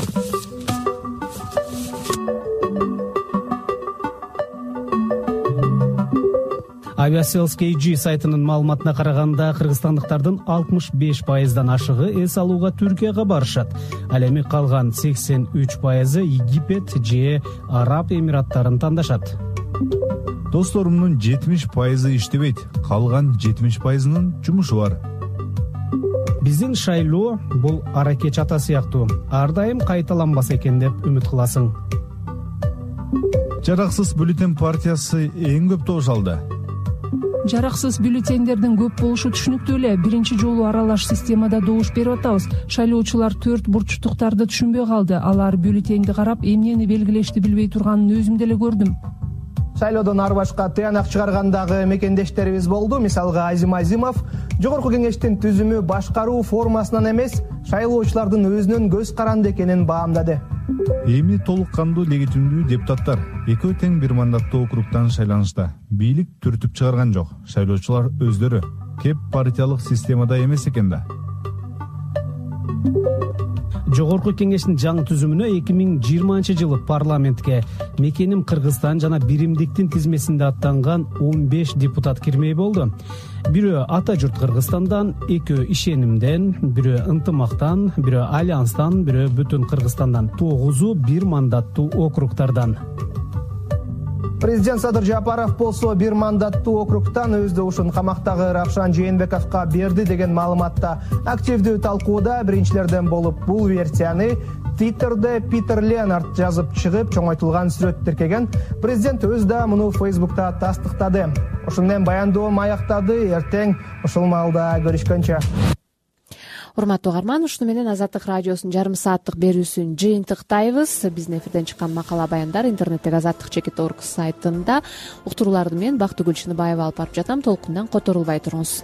Aviasales KG сайтынын маалыматына караганда, кыргызстандыктардын 65%дан ашыгы эс алууга Түркияга барышат. Ал эми калган 83% Египет же Араб Эмираттарын тандашат. Досторумдун 70% иштебейт, калган 70%нын жумушу бар. Биздин шайлоо бул аракеч ата сыяктуу. Ар дайым кайталанбас экен деп үмүт кыласың. Жараксыз бюллетень партиясы эң көп добуш алды. Жараксыз бюллетендердин көп болушу түшүнүктүү эле. Биринчи жолу аралаш системада добуш берип атабыз. Шайлоочулар 4 бурчтуктарды түшүнбөй калды. Алар бюллетенди карап, эмнени белгилешти билбей турганын өзүм деле көрдүм. Шайлоодон ар башка тыянак чыгаргандагы мекендештерибиз болду. Мисалга Азим Азимов жогорку кеңештин түзүмү башкаруу формасынан эмес, шайлоочулардын өзүнүн көз каранды экенин баамдады. Эми толук кандуу легитимдүү депутаттар экөө тең бир мандаттуу округтан шайланышта. Бийлик түртүп чыгарган жок. Шайлоочулар өздөрү кеп партиялык системада эмес экен да. Жогорку кеңештин жаңы түзүмүнө 2020-жылы парламентке мекеним Кыргызстан жана биримдиктин тизмесинде аттанган 15 депутат кирмей болду. Бирөө ата журт Кыргызстандан, экөө ишенимден, бирөө ынтымактан, бирөө альянстан, бирөө бүтүн Кыргызстандан, 9-у бир мандаттуу округтардан. Президент Садыр Жапаров болсо бир мандаттуу округтан өз добушун камактагы Равшан Жээнбековго берди деген маалыматта активдүү талкууда биринчилерден болуп, бул версияны Twitter'de Питер Леонард жазып чыгып, чоңойтулган сүрөт тиркеген. Президент өз да муну Facebook'та тастыктады. Ошол менен баяндоом аяктады. Эртең ушул маалда көрүшкөнчө. Урматтуу угарман, ушуну менен Азаттык радиосунун жарым сааттык берүүсүн жыйынтыктайбыз. Биздин эфирден чыккан макала баяндар интернеттеги azattik.org сайтында. Уктурууларды мен Бактыгүл Чыныбаева алып барып жатам. Толкундан которулбай туруңуз.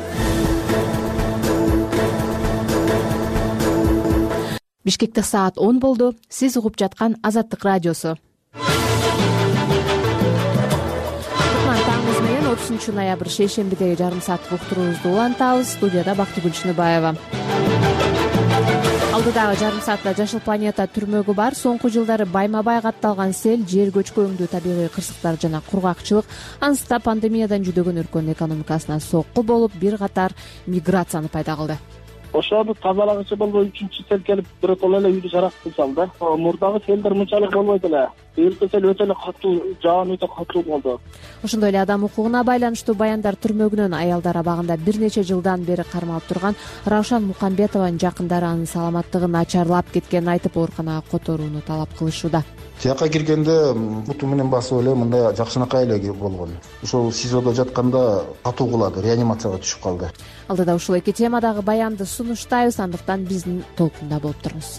Бишкекте саат 10 болду. Сиз угуп жаткан Азаттык радиосу. 30 ноябрь шейшембидеги жарым сааттык уктуруубузду улантабыз. Студияда Бактыгүл Чыныбаева. Алдыдагы жарым саатта Жашыл планета түрмөгү бар. Соңку жылдары байма-бай катталган сел, жер көчкү, табигый кырсыктар жана кургакчылык анста пандемиядан жүдөгөн өлкөнүн экономикасына сокку болуп, бир катар миграцияны пайда кылды. Ошону тазалагычы болбой үчүнчү сел келип биротоло эле үйдү жарак кылсам да. Мурдагы селдер мынчалык болбойт эле. Быйылкы сел өтө эле катуу, жаан өтө катуу болду. Ошондой эле адам укугуна байланыштуу баяндар түрмөгүнөн аялдар абагында бир нече жылдан бери кармалып турган Раушан Мукамбетованын жакындары анын саламаттыгы начарлап кеткенин айтып, ооруканага которууну талап кылышууда. Тияка киргенде буту менен басып эле мындай жакшынакай эле болгон. Ошол СИЗОдо жатканда катуу кулады, реанимацияга түшүп калды. Алдыда ушул эки темадагы баянды сунуштайбыз, андыктан биздин толкунда болуп туруңуз.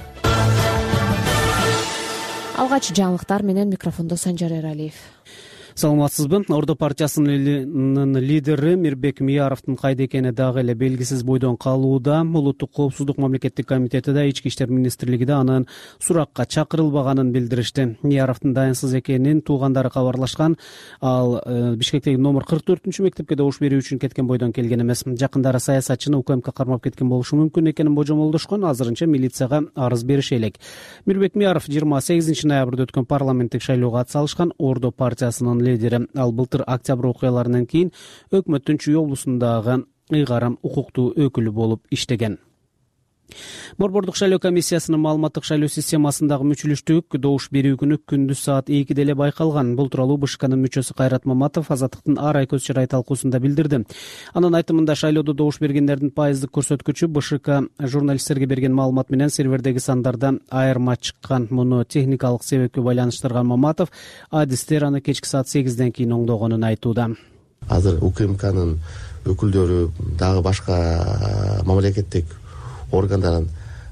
Алгач жаңылыктар менен микрофондо Санжар Эралиев. Саламатсызбы? Ордо партиясынын лидери Мирбек Мияровдун кайда экени дагы эле белгисиз бойдон калууда. Улуттук коопсуздук мамлекеттик комитети да, Ички иштер министрлиги да анын суракка чакырылбаганын билдиришти. Мияровдун дайынсыз экенин туугандары кабарлашкан. Ал Бишкектеги номер 44-мүчү мектепке добуш берүү үчүн кеткен бойдон келген эмес. Жакындары саясатчыны УКМК кармап кеткен болушу мүмкүн экенин божомолдошкон. Азырынча милицияга арыз бериши элек. Мирбек Мияров 28 ноябрда өткөн парламенттик шайлоого атсалышкан Ордо партиясынын лидери. Ал былтыр октябрь окуяларынан кийин өкмөттүн Чүй облусундагы ыйгарым укуктуу өкүлү болуп иштеген. Борбордук шайлоо комиссиясынын маалыматтык шайлоо системасындагы мүчүлүштүк добуш берүү күнү күндүз саат 2 эле байкалган. Бул тууралуу БШКнын мүчөсү Кайрат Маматов Азаттыктын ар ай көз чырай талкуусунда билдирди. Анын айтымында шайлоодо добуш бергендердин пайыздык көрсөткүчү БШК журналисттерге берген маалымат менен сервердеги сандарда айырма чыккан. Муну техникалык себепке байланыштырган Маматов адистер аны кечки саат 8ден кийин оңдогонун айтууда. Азыр УКМКнын өкүлдөрү дагы башка мамлекеттик органдардын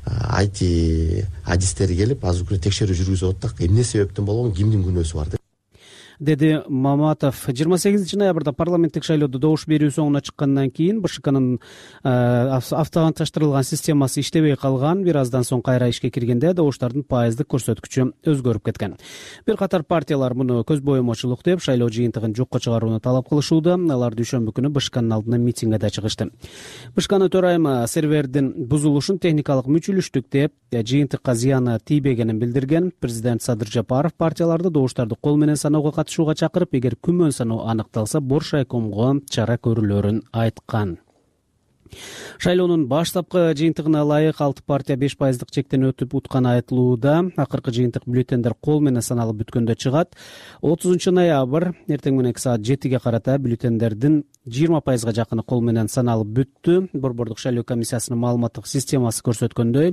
IT адистери келип азыр күнү текшерүү жүргүзүп атат. Эмне себептен болгон, кимдин күнөөсү бар деди Маматов. 28 ноябрда парламенттик шайлоодо добуш берүү соңуна чыккандан кийин БШКнын автоматташтырылган системасы иштебей калган. Бир аздан соң кайра ишке киргенде добуштардын пайыздык көрсөткүчү өзгөрүп кеткен. Бир катар партиялар муну көз боемочулук деп шайлоо жыйынтыгын жокко чыгарууну талап кылышууда. Алар дүйшөмбү күнү БШКнын алдына митингге да чыгышты. БШКнын төрайымы сервердин бузулушун техникалык мүчүлүштүк деп, жыйынтыкка зыяны тийбегенин билдирген. Президент Садыр Жапаров партияларды добуштарды кол менен саноого катышууга чакырып, эгер күмөн саноо аныкталса Боршайкомго чара көрүлөрүн айткан. Шайлоонун баштапкы жыйынтыгына ылайык 6 партия 5% чектен өтүп утканы айтылууда. Акыркы жыйынтык бюллетендер кол менен саналып бүткөндө чыгат. 30 ноябрь эртең менен саат 7ге карата бюллетендердин 20% жакыны кол менен саналып бүттү. Борбордук шайлоо комиссиясынын маалыматтык системасы көрсөткөндөй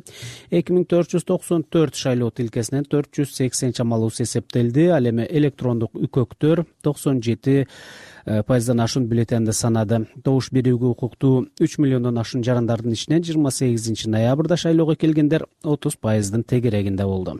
2494 шайлоо тилкесинен 480 чамалуусу эсептелди. Ал эми электрондук үкөктөр 97% ашуун бюллетенди санады. Добуш берүүгө укуктуу 3 миллиондон ашуун жарандардын ичинен 28 ноябрда шайлоого келгендер 30%дын тегерегинде болду.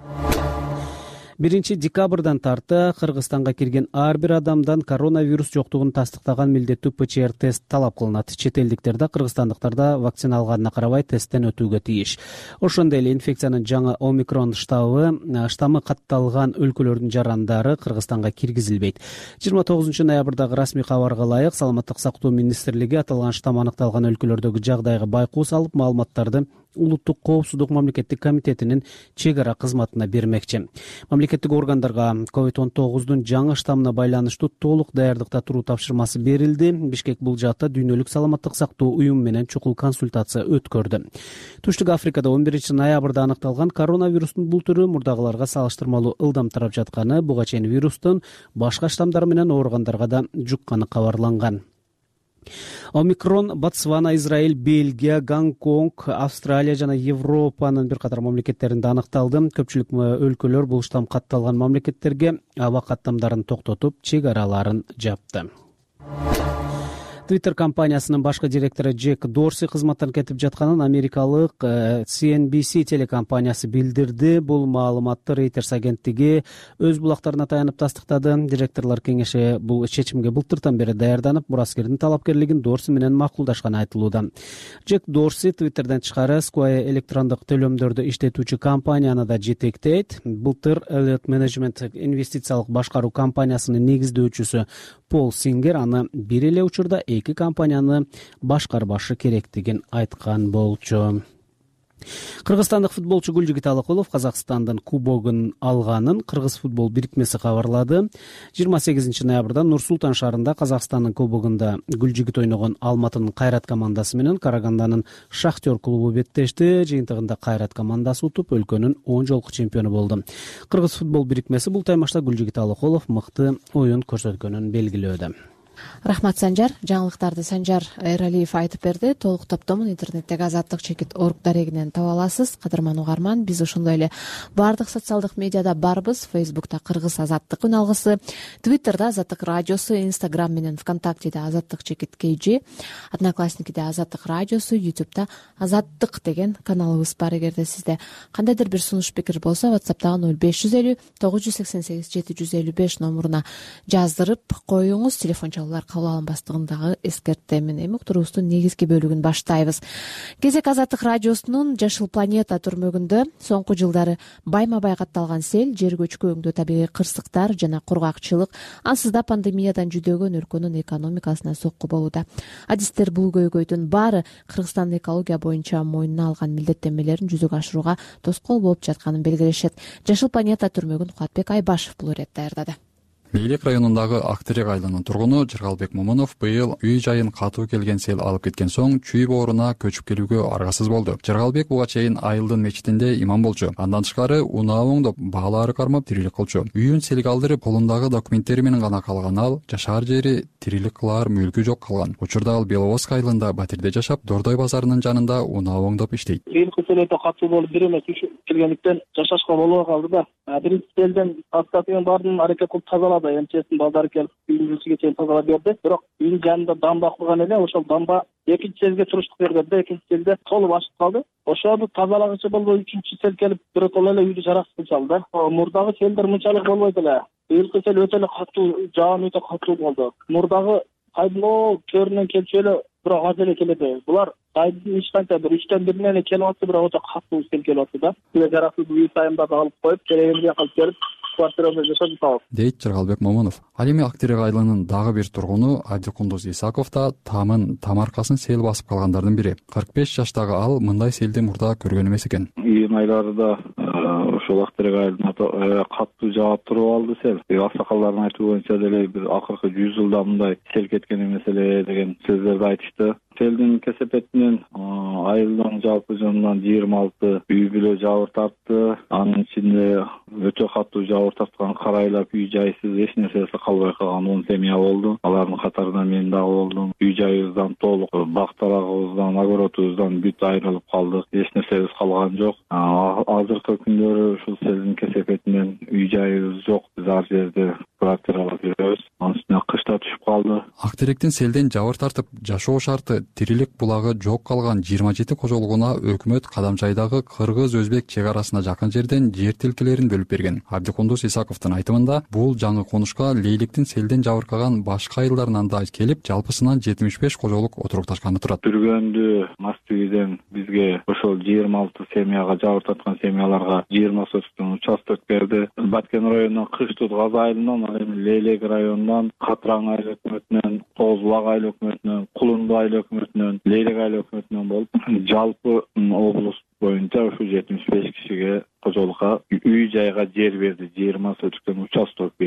1 декабрдан тарты Кыргызстанга кирген ар бир адамдан коронавирус жоктугун тастыктаган милдеттүү ПЧР тест талап кылынат. Чет элдиктер да кыргызстандыктар да вакцина алганына карабай тесттен өтүүгө тийиш. Ошондой эле инфекциянын жаңы омикрон штаммы катталган өлкөлөрдүн жарандары Кыргызстанга киргизилбейт. 29 ноябрдагы расмий кабарга ылайык Саламаттык сактоо министрлиги аталган штамм аныкталган өлкөлөрдөгү жагдайга байкоо салып, маалыматтарды Улуттук коопсуздук мамлекеттик комитетинин чек ара кызматына бермекчи. Мамлекеттик органдарга COVID-19 жаңы штаммына байланыштуу толук даярдыкта туруу тапшырмасы берилди. Бишкек бул жаатта дүйнөлүк саламаттык сактоо уюму менен чукул консультация өткөрдү. Түштүк Африкада 11 ноябрда аныкталган коронавирустун бул түрү мурдагыларга салыштырмалуу ылдам тарап жатканы, буга чейин вирустун башка штамдары менен ооругандарга да жукканы кабарланган. Омикрон Ботсвана, Израиль, Бельгия, Гонконг, Австралия жана Европанын бир катар мамлекеттеринде аныкталды. Көпчүлүк өлкөлөр бул штам катталган мамлекеттерге аба каттамдарын токтотуп, чек араларын жапты. Twitter компаниясынын башкы директору Джек Дорси кызматтан кетип жатканын америкалык CNBC телекомпаниясы билдирди. Бул маалыматты Reuters агенттиги өз булактарына таянып тастыктады. Директорлор кеңеши бул чечимге былтыртан бери даярданып, мураскердин талапкерлигин Дорси менен макулдашканы айтылууда. Джек Дорси Twitterден тышкары Square электрондук төлөмдөрдү иштетүүчү компанияны да жетектейт. Былтыр Elliott Management инвестициялык башкаруу компаниясынын негиздөөчүсү Пол Сингер аны бир эле учурда эки компанияны башкарбашы керектигин айткан болчу. Кыргызстандык футболчу Гүлжигит Алыкулов Казакстандын кубогун алганын Кыргыз футбол бирикмеси кабарлады. 28 ноябрда Нур-Султан шаарында Казакстандын кубогунда Гүлжигит ойногон Алматынын Кайрат командасы менен Караганданын Шахтер клубу беттешти. Жыйынтыгында Кайрат командасы утуп, өлкөнүн 10 жолку чемпиону болду. Кыргыз футбол бирикмеси бул таймашта Гүлжигит Алыкулов мыкты оюн көрсөткөнүн белгилөөдө. Рахмат, Санжар. Жаңылыктарды Санжар Эралиев айтып берди. Толук топтомун интернеттеги azatlyk.org дарегинен таба аласыз. Кадырман угарман, биз ошондой эле баардык социалдык медиада барбыз. Фейсбукта Кыргыз Азаттык үн алгысы, Твиттерда Азаттык радиосу, Инстаграм менен ВКонтактеде azatlyk.kg, Одноклассникиде Азаттык радиосу, Ютубта Азаттык деген каналыбыз бар. Эгерде сизде кандайдыр бир сунуш пикир болсо, WhatsApp'тагы 0550 988 755 номуруна жаздырып коюңуз. Телефон кабыл алынбастыгындагы эскертемин. Эми уктуруубуздун негизги бөлүгүн баштайбыз. Кезек Азаттык радиосунун Жашыл планета түрмөгүндө соңку жылдары байма-бай катталган сел, жер көчкү, табигый кырсыктар жана кургакчылык ансыз да пандемиядан жүдөгөн өлкөнүн экономикасына сокку болууда. Адистер бул көйгөйдүн баары Кыргызстандын экология боюнча мойнуна алган милдеттенмелерин жүзөгө ашырууга тоскоол болуп жатканын белгилешет. Жашыл планета түрмөгүн Кубатбек Айбашев бул ирет даярдады. Лейлек районундагы Актерек айылынын тургуну Жыргалбек Момунов быйыл үй жайын катуу келген сел алып кеткен соң чүй бооруна көчүп келүүгө аргасыз болду. Жыргалбек буга чейин айылдын мечитинде имам болчу. Андан тышкары унаа оңдоп, баалары кармап тирилик кылчу. Үйүн селге алдырып, колундагы документтери менен гана калган ал жашаар жери, тирилик кылаар мүлкү жок калган. Учурда ал Беловодск айылында батирде жашап, Дордой базарынын жанында унаа оңдоп иштейт. Биринчи селде катуу болуп бир эмес келгендиктен жашашка болбой калды да. Биринчи селден асфальтын баарын аракет кылып тазалады. МЧСтин балдары келип үйдүн ичиге чейин тазалап берди. Бирок үйдүн жанында дамба курган эле, ошол дамба экинчи селге туруштук бергенде экинчи селде толуп ашып калды. Ошону тазалагычы болбой үчүнчү сел келип биротоло эле үйдү жараксыз кылып салды. Мурдагы селдер мынчалык болбойт эле. Быйылкы сел өтө эле катуу, жаан өтө катуу болду. Мурдагы кайдылоо көрүнөн келчү эле бирок аз эле келеди. Булар айдын эч канча бир 3төн 1 эле келип атты, бирок өтө катуу сел келип атты да. Бул жараксыз үй сайымдарды алып коюп, керегинде калып келип квартирада жашап атабыз, дейт Жыргалбек Момунов. Ал эми Актерек айылынын дагы бир тургуну Адилкундуз Исаков да тамын тамаркасын сел басып калгандардын бири. 45 жаштагы ал мындай селди мурда көргөн эмес экен. Июнь айларында ошол Актерек айылына катуу жаап туруп алды сел. Аксакалдардын айтуу боюнча деле бир акыркы 100 жылда мындай сел кеткен эмес эле деген сөздөрдү айтышты. Селдин кесепетинен айылдын жалпы жөнүнөн 26 үй бүлө жабыр тартты. Анын ичинде өтө катуу жабыр тарткан карайлап үй жайсыз эч нерсеси калбай калган 10 семья болду. Алардын катарында мен дагы болдум. Үй жайыбыздан толук, бактарагыбыздан, огородубуздан бүт айрылып калдык. Эч нерсебиз калган жок. Азыркы күндөрү ушул селдин кесепетинен үй жайыбыз жок. Биз ар жерде квартиралар жүрөбүз. Анын үстүнө кышта түшүп калды. Актеректин селден жабыр тартып жашоо шарты тирилик булагы жок калган 27 кожолугуна өкмөт Кадамжайдагы кыргыз-өзбек чек арасына жакын жерден жер тилкелерин бөлүп берген. Абдикундуз Исаковдун айтымында, бул жаңы конушка Лейликтин селден жабыркаган башка айылдарынан да келип, жалпысынан 75 кожолук отурукташканы турат. Түргөндү Мастүйдөн бизге ошол 26 семьяга жабыр тарткан семьяларга 20 сотуктун участок берди. Баткен районунан Кыштут Газ айылынан, Лейлек районунан, Катраң айыл өкмөтүнөн, Тоозбулак айыл өкмөтүнөн, Кулунду айыл өкмөтүнөн, Лейлек айыл өкмөтүнөн болуп, жалпы облус боюнча ушу 75 кишиге кожолукка үй жайга жер берди, 20 сотуктун участок берди.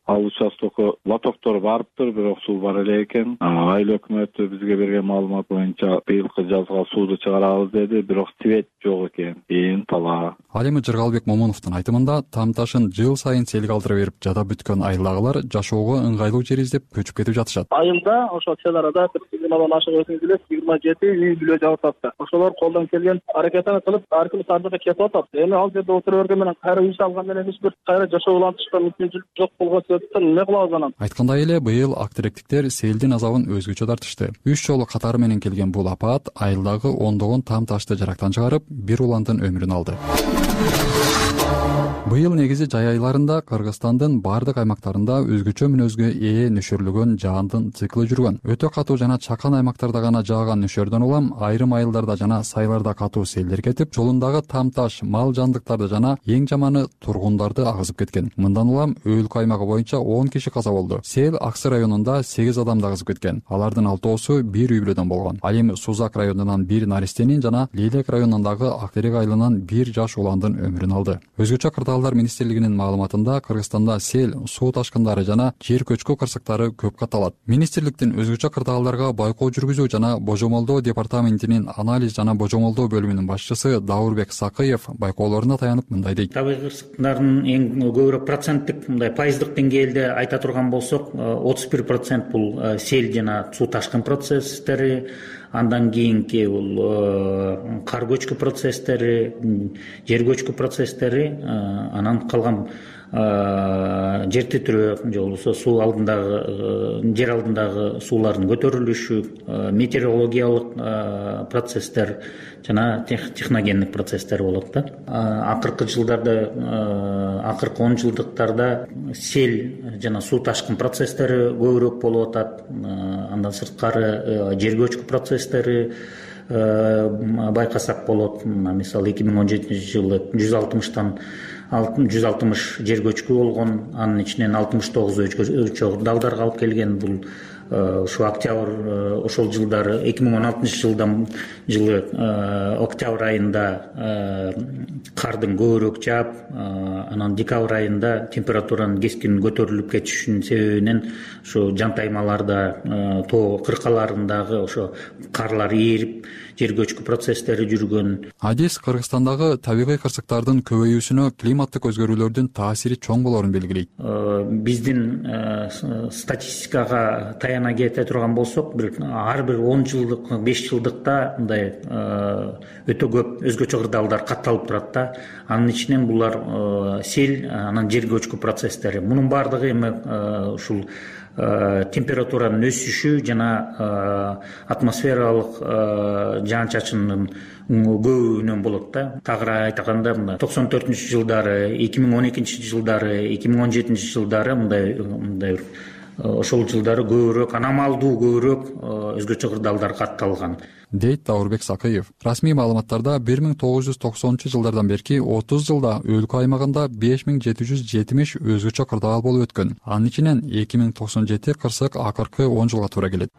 ал участокко лотоктор барыптыр, бирок суу бар эле экен. Айыл өкмөтү бизге берген маалымат боюнча быйылкы жазга сууду чыгарабыз деди, бирок свет жок экен. Тала. Ал эми Жыргалбек Момуновдун айтымында Тамташын жыл сайын селге алдыра берип жада бүткөн айылдагылар жашоого ыңгайлуу жер издеп көчүп кетип жатышат. Айылда ошо сел арада 20 ашык өзүңүз билесиз, 27 үй бүлө жабып атат. Ошолор колдон келген аракетин кылып ар ким сандыгы кетип атат. Эми ал жерде отура берген менен кайра үй салган менен эч бир кайра жашоо улантышка мүмкүнчүлүк жок болгон себептен эмне кылабыз анан? Айткандай эле быйыл актиректиктер селдин азабын өзгөчө тартышты. 3 жолу катары менен келген бул апат айылдагы ондогон там ташты жарактан чыгарып, бир уландын өмүрүн алды. Быйыл негизи жай айларында Кыргызстандын бардык аймактарында өзгөчө мүнөзгө ээ нөшөрлөгөн жаандын циклы жүргөн. Өтө катуу жана чакан аймактарда гана жааган нөшөрдөн улам айрым айылдарда жана сайларда катуу селдер кетип, жолундагы там таш, мал жандыктарды жана эң жаманы тургундарды агызып кеткен. Мындан улам өлкө аймагы боюнча 10 киши каза болду. Сел Аксы районунда 8 адамды агызып кеткен. Алардын 6оосу бир үй бүлөдөн болгон. Ал эми Сузак районунан бир наристенин жана Лелек районундагы Актерек айылынан бир жаш уландын өмүрүн алды. Өзгөчө кырдаалдар министрлигинин маалыматында Кыргызстанда сел, суу ташкындары жана жер көчкү кырсыктары көп катталат. Министрликтин өзгөчө кырдаалдарга байкоо жүргүзүү жана божомолдоо департаментинин анализ жана божомолдоо бөлүмүнүн башчысы Даурбек Сакыев байкоолоруна таянып мындай дейт. Табигый кырсыктардын эң көбүрөөк проценттик мындай пайыздык деңгээлде айта турган болсок, 31% бул сел жана суу ташкын процесстери, андан кийинки бул кар көчкү процесстери, жер көчкү процесстери, анан калган жер титирөө же болбосо суу алдындагы жер алдындагы суулардын көтөрүлүшү, метеорологиялык процесстер жана техногендик процесстер болот да. Акыркы жылдарда, акыркы 10 жылдыктарда сел жана суу ташкын процесстери көбүрөөк болуп атат. Андан сырткары жер көчкү процесстери байкасак болот. Мисалы 2017 жылы 160 жер көчкү болгон, анын ичинен 69 өзгөчө кырдаалдарга алып келген. Бул ушу октябрь ошол жылдары 2016 жылы октябрь айында кардын көбүрөөк жаап, анан декабрь айында температуранын кескин көтөрүлүп кетишинин себебинен ушу жантаймаларда, тоо кыркаларындагы ошо карлар ээрип, жер көчкү процесстери жүргөн. Адис Кыргызстандагы табигый кырсыктардын көбөйүүсүнө климаттык өзгөрүүлөрдүн таасири чоң болорун белгилейт. Биздин статистикага таяна кете турган болсок, ар бир 10 жылдык, 5 жылдыкта мындай өтө көп өзгөчө кырдаалдар катталып турат да. Анын ичинен булар сел, анан жер көчкү процесстери. Мунун баардыгы эми ушул температуранын өсүшү жана атмосфералык жаан-чачындын көбүнөн болот да. Тагыраак айтканда 94-жылдары, 2012-жылдары, 2017-жылдары мындай ошол жылдары көбүрөөк аномалдуу, көбүрөөк өзгөчө кырдаалдар катталган, дейт Даурбек Сакыев. Расмий маалыматтарда 1990-жылдардан берки 30 жылда өлкө аймагында 5770 өзгөчө кырдаал болуп өткөн. Анын ичинен 2097 кырсык акыркы 10 жылга туура келет.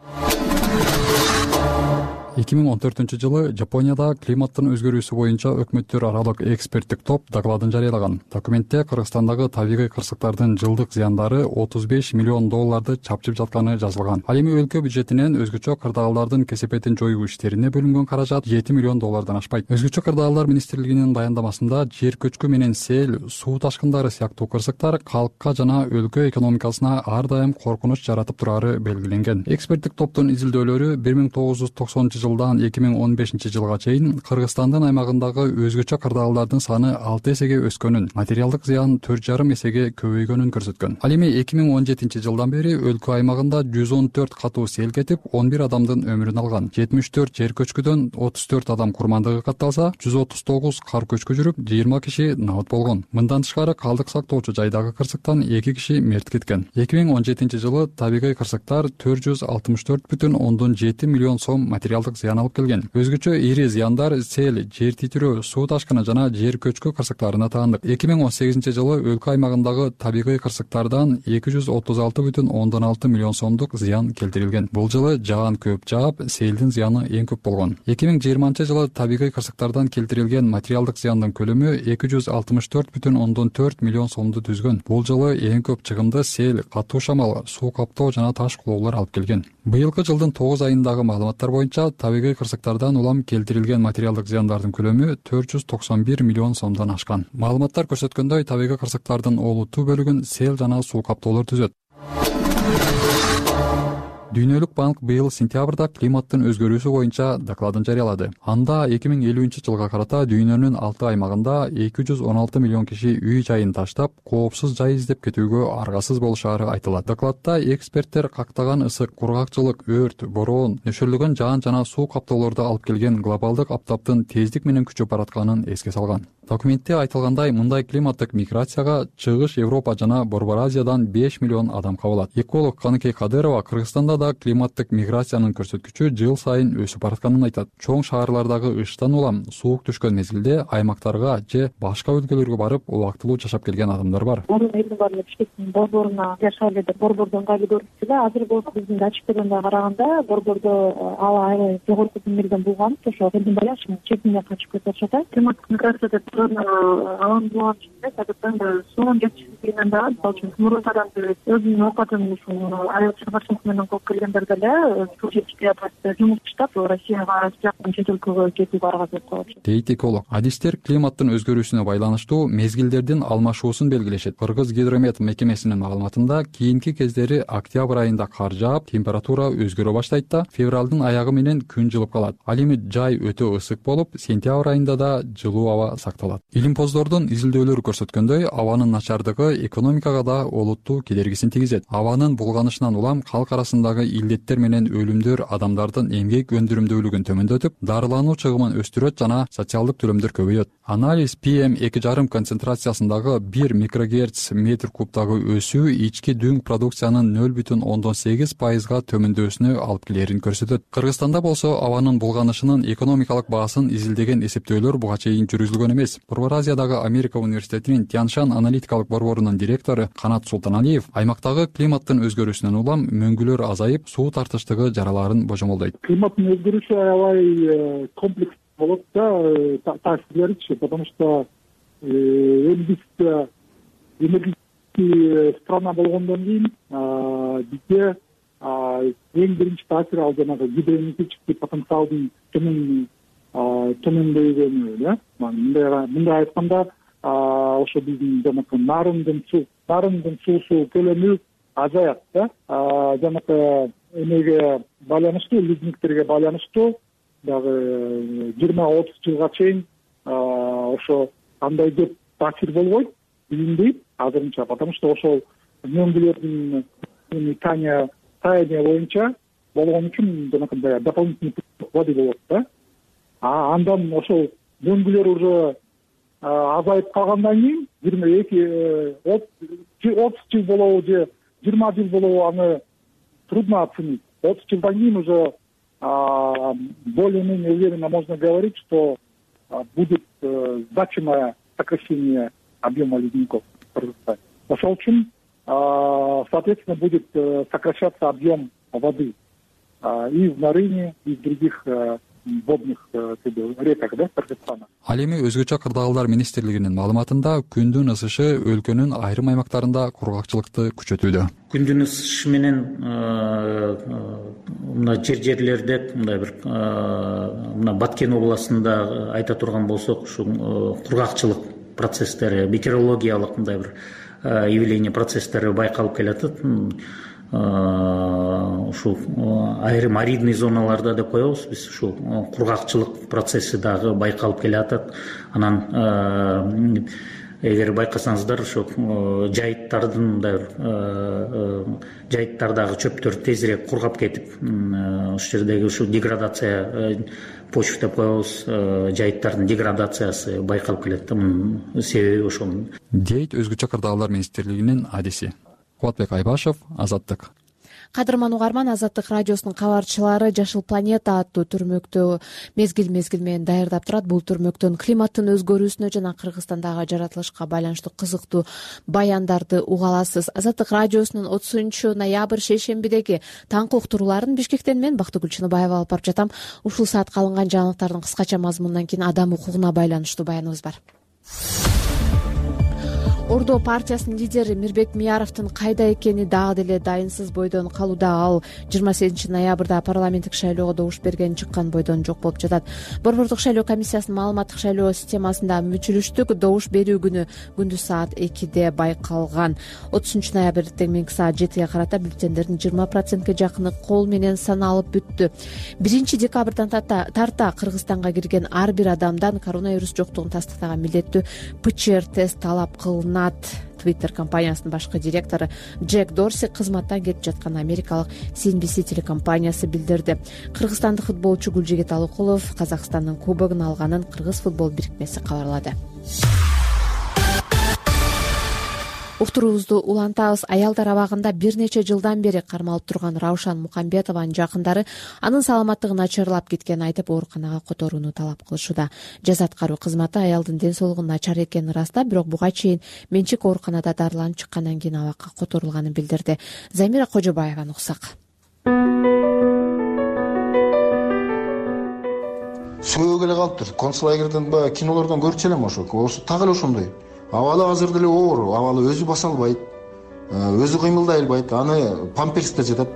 2014-жылы Жапонияда климаттын өзгөрүүсү боюнча өкмөттөр аралык эксперттик топ докладын жарыялаган. Документте Кыргызстандагы табигый кырсыктардын жылдык зыяндары $35 миллион чапчып жатканы жазылган. Ал эми өлкө бюджетинен өзгөчө кырдаалдардын кесепетин жоюу иштерине бөлүнгөн каражат $7 миллион ашпайт. Өзгөчө кырдаалдар министрлигинин баяндамасында жер көчкү менен сел, суу ташкындары сыяктуу кырсыктар калкка жана өлкө экономикасына ар дайым коркунуч жаратып турары белгиленген. Эксперттик топтун изилдөөлөрү 1990 жылдан 2015 жылга чейин Кыргызстандын аймагындагы өзгөчө кырдаалдардын саны 6 эсеге өскөнүн, материалдык зыян 4,5 эсеге көбөйгөнүн көрсөткөн. Ал эми 2017 жылдан бери өлкө аймагында 114 катуу сел кетип, 11 адамдын өмүрүн алган. 74 жер көчкүдөн 34 адам курмандыгы катталса, 139 кар көчкү жүрүп, 20 киши набыт болгон. Мындан тышкары калдык сактоочу жайдагы кырсыктан 2 киши мерт кеткен. 2017 жылы табигый кырсыктар $464,7 миллион сом материалдык материалдык зыян алып келген. Өзгөчө ири зыяндар сел, жер титирөө, суу ташкыны жана жер көчкү кырсыктарына таандык. 2018 жылы өлкө аймагындагы табигый кырсыктардан 236,6 миллион сомдук зыян келтирилген. Бул жылы жаан көп жаап, селдин зыяны эң көп болгон. 2020 жылы табигый кырсыктардан келтирилген материалдык зыяндын көлөмү 264,4 миллион сомду түзгөн. Бул жылы эң көп чыгымды сел, катуу шамал, суу каптоо жана таш кулоолор алып келген. Быйылкы жылдын 9 айындагы маалыматтар боюнча табигый кырсыктардан улам келтирилген материалдык зыяндардын көлөмү 491 миллион сомдон ашкан. Маалыматтар көрсөткөндөй, табигый кырсыктардын олуттуу бөлүгүн сел жана суу каптоолор түзөт. Дүйнөлүк банк быйыл сентябрда климаттын өзгөрүүсү боюнча докладын жарыялады. Анда 2050 жылга карата дүйнөнүн 6 аймагында 216 миллион киши үй жайын таштап, коопсуз жай издеп кетүүгө аргасыз болушары айтылат. Докладта эксперттер кактаган ысык, кургакчылык, өрт, бороон, нөшөрлөгөн жаан жана суу каптоолорду алып келген глобалдык аптаптын тездик менен күчөп баратканын эске салган. Документте айтылгандай, мындай климаттык миграцияга Чыгыш Европа жана Борбор Азиядан 5 миллион адам кабылат. Эколог Каныкей Кадырова Кыргызстанда да климаттык миграциянын көрсөткүчү жыл сайын өсүп баратканын айтат. Чоң шаарлардагы ыштан улам суук түшкөн мезгилде аймактарга же башка өлкөлөргө барып убактылуу жашап келген адамдар бар. Бишкектин борборуна жашап эле борборду ыңгайлуу көрүп да, азыркы убакта биздин датчиктерден караганда борбордо аба аябай жогорку деңгээлден болгон. Ошо элдин баары четине качып кетип атышат. Климаттык миграция деп алам болгон эмес, азыркы суунун жетишсиздигинен дагы, мисалы үчүн мурунтадан өзүнүн оокатын ушул айыл чарбачылык менен кылып келгендер деле суу жетишпей атат, жумуш таштап Россияга, жакын чет өлкөгө кетүүгө аргасыз болуп калат. Дейт эколог. Адистер климаттын өзгөрүүсүнө байланыштуу мезгилдердин алмашуусун белгилешет. Кыргыз гидромет мекемесинин маалыматында кийинки кездери октябрь айында кар жаап, температура өзгөрө баштайт да, февралдын аягы менен күн жылып калат. Ал эми жай өтө ысык болуп, сентябрь айында да жылуу аба сакталат. Илимпоздордун изилдөөлөрү көрсөткөндөй, абанын начардыгы экономикага да олуттуу кедергисин тийгизет. Абанын булганышынан улам калк арасындагы илдеттер менен өлүмдөр адамдардын эмгек өндүрүмдүүлүгүн төмөндөтүп, дарылануу чыгымын өстүрөт жана социалдык төлөмдөр көбөйөт. Анализ PM2,5 концентрациясындагы 1 микрогерц метр кубтагы өсүү ички дүң продукциянын 0,8% төмөндөсүнө алып келерин көрсөтөт. Кыргызстанда болсо абанын булганышынын экономикалык баасын изилдеген эсептөөлөр буга чейин жүргүзүлгөн эмес. Борбор Азиядагы Америка университетинин Тяншан аналитикалык борборунун директору Канат Султаналиев аймактагы климаттын өзгөрүүсүнөн улам мөңгүлөр азайып, суу тартыштыгы жараларын божомолдойт. Климаттын өзгөрүүсү аябай комплекс болот да, таасирлеричи, потому что биз энергетический страна болгондон кийин бизде эң биринчи таасир ал жанагы гидроэнергетический потенциалдын төмөндөйгөнү, мындай айтканда, ошо биздин жанакы нарындын суусу көлөмү азаят да, жанакы эмеге байланыштуу, лизингтерге байланыштуу дагы 20-30 жылга чейин ошо андай көп таасир болбойт, билинбейт азырынча, потому что ошол мөңгүлөрдүн таяние боюнча болгон үчүн жанакындай дополнительный воды болот да. Андан ошол мөңгүлөр уже азайып калгандан кийин 30 жыл болобу же 20 жыл болобу аны трудно оценить. 30 жылдан кийин уже более-менее уверенно можно говорить, что будет значимое сокращение объема ледников в Кыргызстане. Ошол үчүн, соответственно, будет сокращаться объем воды и в Нарыне, и в других водных реках, да, Кыргызстана. Ал эми өзгөчө кырдаалдар министрлигинин маалыматында күндүн ысышы өлкөнүн айрым аймактарында кургакчылыкты күчөтүүдө. Күндүн ысышы менен мына жерлерде мындай бир мына Баткен областында айта турган болсок, ушу кургакчылык процесстери, метеорологиялык мындай бир явление процесстери байкалып келатат. Ушул айрым аридный зоналарда деп коебуз биз, ушул кургакчылык процесси дагы байкалып келатат. Анан эгер байкасаңыздар, ошо жайыттардагы чөптөр тезирээк кургап кетип, ошол жердеги ушу деградация, почва деп коебуз, жайыттардын деградациясы байкалып келет. Мунун себеби ошол. Дейт өзгөчө кырдаалдар министрлигинин адиси Кубатбек Айбашев, Азаттык. Кадырман угарман, Азаттык радиосунун кабарчылары Жашыл планета аттуу түрмөктү мезгил менен даярдап турат. Бул түрмөктөн климаттын өзгөрүүсүнө жана Кыргызстандагы жаратылышка байланыштуу кызыктуу баяндарды уга аласыз. Азаттык радиосунун 30 ноябрь шейшембидеги таңкы уктурууларын Бишкектен мен Бактыгүл Чыныбаева алып барып жатам. Ушул саатка алынган жаңылыктардын кыскача мазмунунан кийин адам укугуна байланыштуу баяныбыз бар. Ордо партиясынын лидери Мирбек Мияровдун кайда экени дагы деле дайынсыз бойдон калууда. Ал 28 ноябрда парламенттик шайлоого добуш берген чыккан бойдон жок болуп жатат. Борбордук шайлоо комиссиясынын маалыматтык шайлоо системасында мүчүлүштүк добуш берүү күнү күндүз саат 2-де байкалган. 30 ноябрь теңменги саат 7-ге карата бюллетендердин 20%ге жакыны кол менен саналып бүттү. 1 декабрдан тарта Кыргызстанга кирген ар бир адамдан коронавирус жоктугун тастыктаган милдеттүү ПЧР тест талап кылынат. Twitter компаниясынын башкы директору Джек Дорси кызматтан кетип жаткан америкалык CNBC телекомпаниясы билдирди. Кыргызстандык футболчу Гүлжегет Алыкулов Казакстандын кубогун алганын Кыргыз футбол бирикмеси кабарлады. Уктуруубузду улантабыз. Аялдар абагында бир нече жылдан бери кармалып турган Раушан Мукамбетованын жакындары анын саламаттыгы начарлап кеткенин айтып, ооруканага которууну талап кылышууда. Жаза аткаруу кызматы аялдын ден соолугу начар экенин ырастап, бирок буга чейин менчик ооруканада дарыланып чыккандан кийин абакка которулганын билдирди. Замира Кожобаеваны уксак. Сөөгө эле калыптыр. Концлагерден баягы кинолордон көрчү элем ошо. Так эле ошондой. Абалы азыр деле оор, абалы өзү баса албайт, өзү кыймылдай албайт, аны памперсте жатат.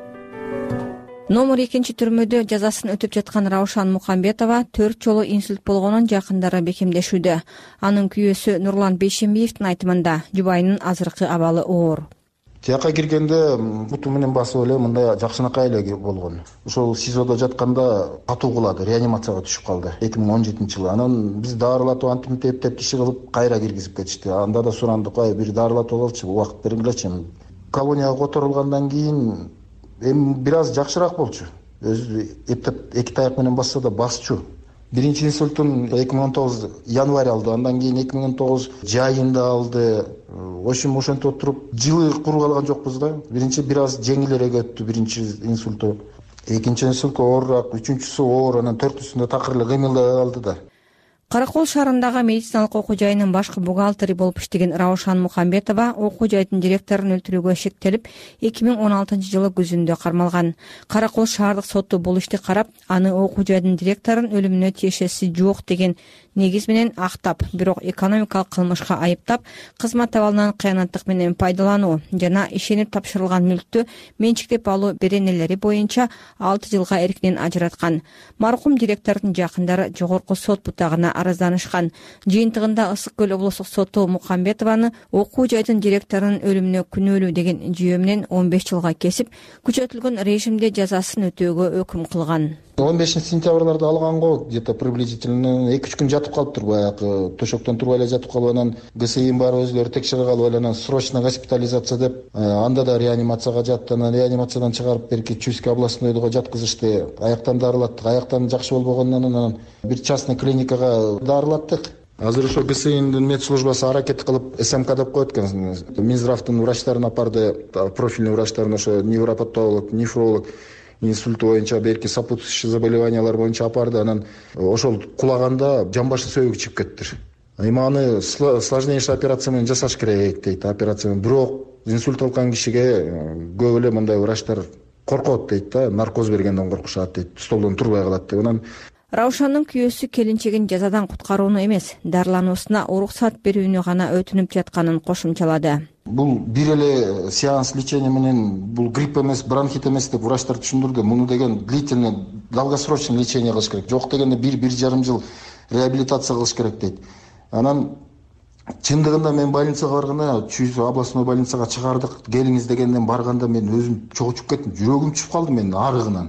Номер 2 түрмөдө жазасын өтүп жаткан Раушан Мукамбетова 4 жолу инсульт болгонун жакындары бекемдешүүдө. Анын күйөөсү Нурлан Бейшембиевдин айтымында жубайынын азыркы абалы оор. Тияка киргенде буту менен басып эле мындай жакшынакай эле болгон. Ошол СИЗОдо жатканда катуу кулады, реанимацияга түшүп калды 2017-жылы. Анан биз дарылатып антимип эптеп киши кылып кайра киргизип кетишти. Анда да сурандык, бир дарылатып алчы, убакыт бергилечи. Колонияга которулгандан кийин эми бир аз жакшыраак болчу. Өзү эптеп эки таяк менен басса да басчу. Биринчи инсультун 2019 январь алды, андан кийин 2019 жайында алды. Ошентип отуруп жылы куруп алган жокпуз да. Биринчи бир аз жеңилирээк өттү биринчи инсульту. Экинчи инсульт оорураак, үчүнчүсү оор, анан төртүсүндө такыр эле кыймылдай алды да. Каракол шаарындагы медициналык окуу жайынын башкы бухгалтери болуп иштеген Раушан Мукамбетова окуу жайдын директорун өлтүрүүгө шектелип, 2016-жылы күзүндө кармалган. Каракол шаардык соту бул ишти карап, аны окуу жайдын директорун өлүмүнө тиешеси жок деген негиз менен актап, бирок экономикалык кылмышка айыптап, кызмат абалынан кыянаттык менен пайдалануу жана ишенип тапшырылган мүлктү менчиктеп алуу беренелери боюнча 6 жылга эркинен ажыраткан. Маркум директордун жакындары жогорку сот бутагына арызданышкан. Жыйынтыгында Ысык көл облустук соту Мукамбетованы окуу жайдын директорунун өлүмүнө күнөөлүү деген жүйө менен 15 жылга кесип, күчөтүлгөн режимде жазасын өтөөгө өкүм кылган. 15 сентябрларда алганго где-то приблизительно 2-3 күн жатып калыптыр, баягы төшөктөн турбай эле жатып калып, анан ГСИнин баары өзүлөрү текшере калып, анан срочно госпитализация деп, анда да реанимацияга жатты, анан реанимациядан чыгарып берки Чуйский областнойго жаткызышты. Аяктан дарылаттык, аяктан жакшы болбогондон анан бир частный клиникага дарылаттык. Азыр ошо ГСИнин медслужбасы аракет кылып СМК деп коет экен. Минздравдын врачтарын апарды, профильный врачтарын, ошо невропатолог, нефролог, инсульт боюнча, берки сопутствующий заболеваниялар боюнча апарды. Анан ошол кулаганда жамбашы сөөгү чыгып кеттир. Эми аны сложнейший операция менен жасаш керек дейт, операция. Бирок инсульт алган кишиге көп эле мындай врачтар коркот дейт да, наркоз бергенден коркушат дейт, столдон турбай калат деп. Анан Раушандын күйөөсү келинчегин жазадан куткарууну эмес, дарылануусуна уруксат берүүнү гана өтүнүп жатканын кошумчалады. Бул бир эле сеанс лечения менен бул грипп эмес, бронхит эмес деп врачтар түшүндүрдү. Муну деген длительный, долгосрочный лечение кылыш керек. Жок дегенде 1-1,5 жыл реабилитация кылыш керек дейт. Анан чындыгында мен больницага барганда, Чуйский областной больницага чыгардык, келиңиз дегенден барганда мен өзүм чогучуп кеттим. Жүрөгүм чүп калды менин арыгынан.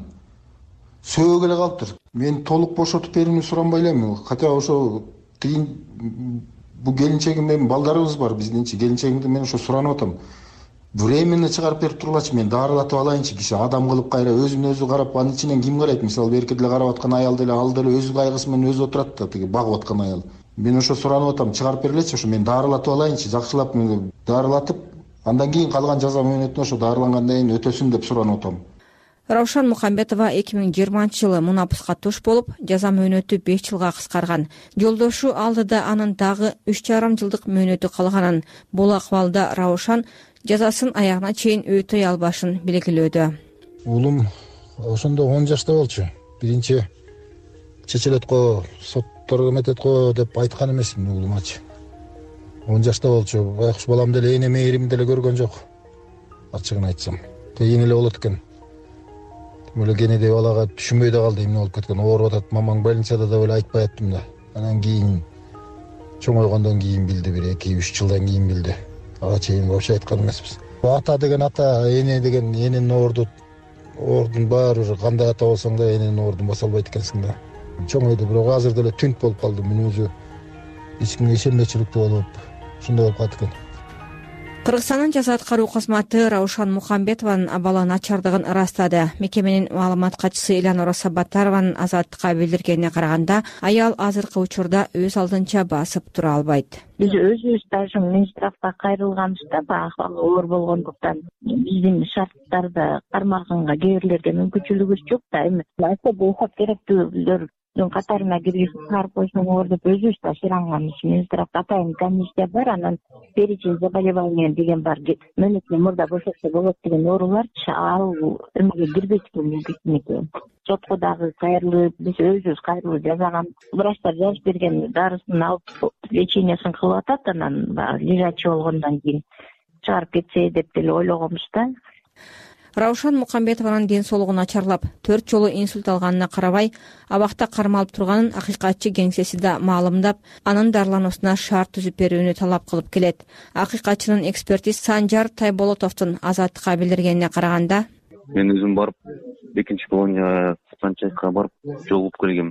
Сөөгө эле калыптыр. Мен толук бошотуп берүүнү суранбай элем. Хотя ошо тыйын бул келинчегим менен балдарыбыз бар биздинчи. Келинчегимди мен ошо суранып атам. Временно чыгарып берип тургулачы, мен дарылатып алайынчы, киши адам кылып кайра өзүн өзү карап, анын ичинен ким карайт? Мисалы берки деле карап аткан аял деле, ал деле өз кайгысы менен өзү отурат да, тиги багып аткан аял. Мен ошо суранып атам, чыгарып бергилечи, ошо мен дарылатып алайынчы, жакшылап дарылатып, Андан кийин калган жаза мөөнөтүн ошо дарылангандан кийин өтөсүн деп суранып атам. Раушан Мухамбетова 2020 жылы мунапуска туш болуп, жаза мөөнөтү 5 жылга кыскарган. Жолдошу алдыда анын дагы 3,5 жылдык мөөнөтү калганын. Бул акыбалда Раушан жазасын аягына чейин өтөй албашын белгилөөдө. Уулум ошондо 10 жашта болчу. Биринчи чечилет го, сотторго эметет го деп айткан эмесмин уулумачы. 10 жашта болчу. Байкуш балам деле эне мээримди деле көргөн жок. Ачыгын айтсам. Тегин эле болот экен. Мөле кенеде балага түшүнбөй да калды эмне болуп кеткен. Ооруп атат, мамаң больницада деп эле айтпай аттым да. Анан кийин чоңойгондон кийин билди, бир 2-3 жылдан кийин билди. Ага чейин вообще айткан эмеспиз. Ата деген ата, эне деген эненин ордун баары кандай ата болсоң да эненин ордун баса албайт экенсиң да. Чоңойду, бирок азыр деле түнт болуп калды. Мен өзү эч кимге ишенбечиликтүү болуп, ушундай болуп калат экен. Кыргызстандын жаза аткаруу кызматы Раушан Мухамбетованын абалы начардыгын ырастады. Мекеменин маалымат катчысы Элеонора Сабатарованын Азаттыкка билдиргенине караганда, аял азыркы учурда өз алдынча басып тура албайт. Биз өзүбүз даже Минздравга кайрылганбызда, акыбалы оор болгондуктан биздин шарттарда кармалганга кээ бирлерге мүмкүнчүлүгүбүз жок да. Эми бул керектүүлөр катарына киргизип чыгарып койсоңор деп өзүбүз да суранганбыз. Минздравда атайын комиссия бар, анан перечень заболеваний деген бар. Мөөнөтүн мурда бошотсо болот деген оорулар ал эмеге кирбейт экен. Сотко дагы кайрылып, биз өзүбүз кайрылып жазган. Врачтар жазып берген дарысын алып лечениясын кылып атат, анан лежачий болгондон кийин чыгарып кетсе деп деле ойлогонбуз да. Раушан Мухамбетованын ден соолугу начарлап, 4 жолу инсульт алганына карабай, абакта кармалып турганын акыйкатчы кеңсеси да маалымдап, анын дарылануусуна шарт түзүп берүүнү талап кылып келет. Акыйкатчынын экспертиз Санжар Тайболотовдун Азаттыкка билдиргенине караганда, мен өзүм барып, экинчи колония станцияга барып жолугуп келгем.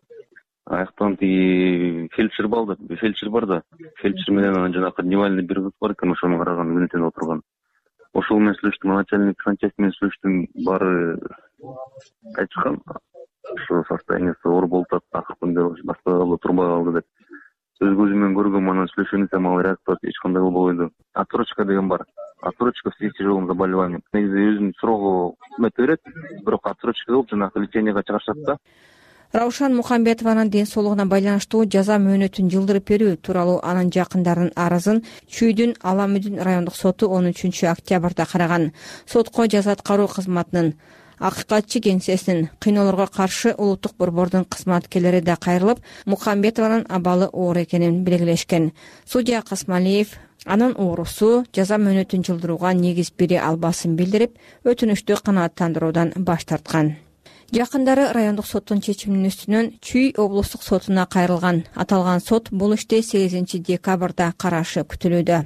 Аяктан тиги фельдшер бар да. Фельдшер менен анан жанагы дневальный бир кыз бар экен, ошону караган, мөөнөтүнө отурган. Ошол менен сүйлөштүм, начальник санчасть менен сүйлөштүм, баары айтышкан. Ошо состояниясы оор болуп атат, акыркында баспай калды, турбай калды деп. Өз көзүм менен көргөм, анан сүйлөшкөндө ал реакция эч кандай болбойду. Отсрочка деген бар. Отсрочка в связи с тяжелым заболеванием. Негизи өзүнүн срогу өтө берет, бирок отсрочка болуп жанагы леченияга чыгарышат да. Раушан Мухамбетованын ден соолугуна байланыштуу жаза мөөнөтүн жылдырып берүү тууралуу анын жакындарынын арызын Чүйдүн Аламүдүн райондук соту 13 октябрда караган. Сотко жаза аткаруу кызматынын акыйкатчы кеңсесинин кыйноолорго каршы улуттук борбордун кызматкерлери да кайрылып, Мухамбетованын абалы оор экенин белгилешкен. Судья Касмалиев анын оорусу жаза мөөнөтүн жылдырууга негиз бере албасын билдирип, өтүнүштү канааттандыруудан баш тарткан. Жакындары райондук соттун чечиминин үстүнөн Чүй облустук сотуна кайрылган. Аталган сот бул иште 8 декабрда карашы күтүлүүдө.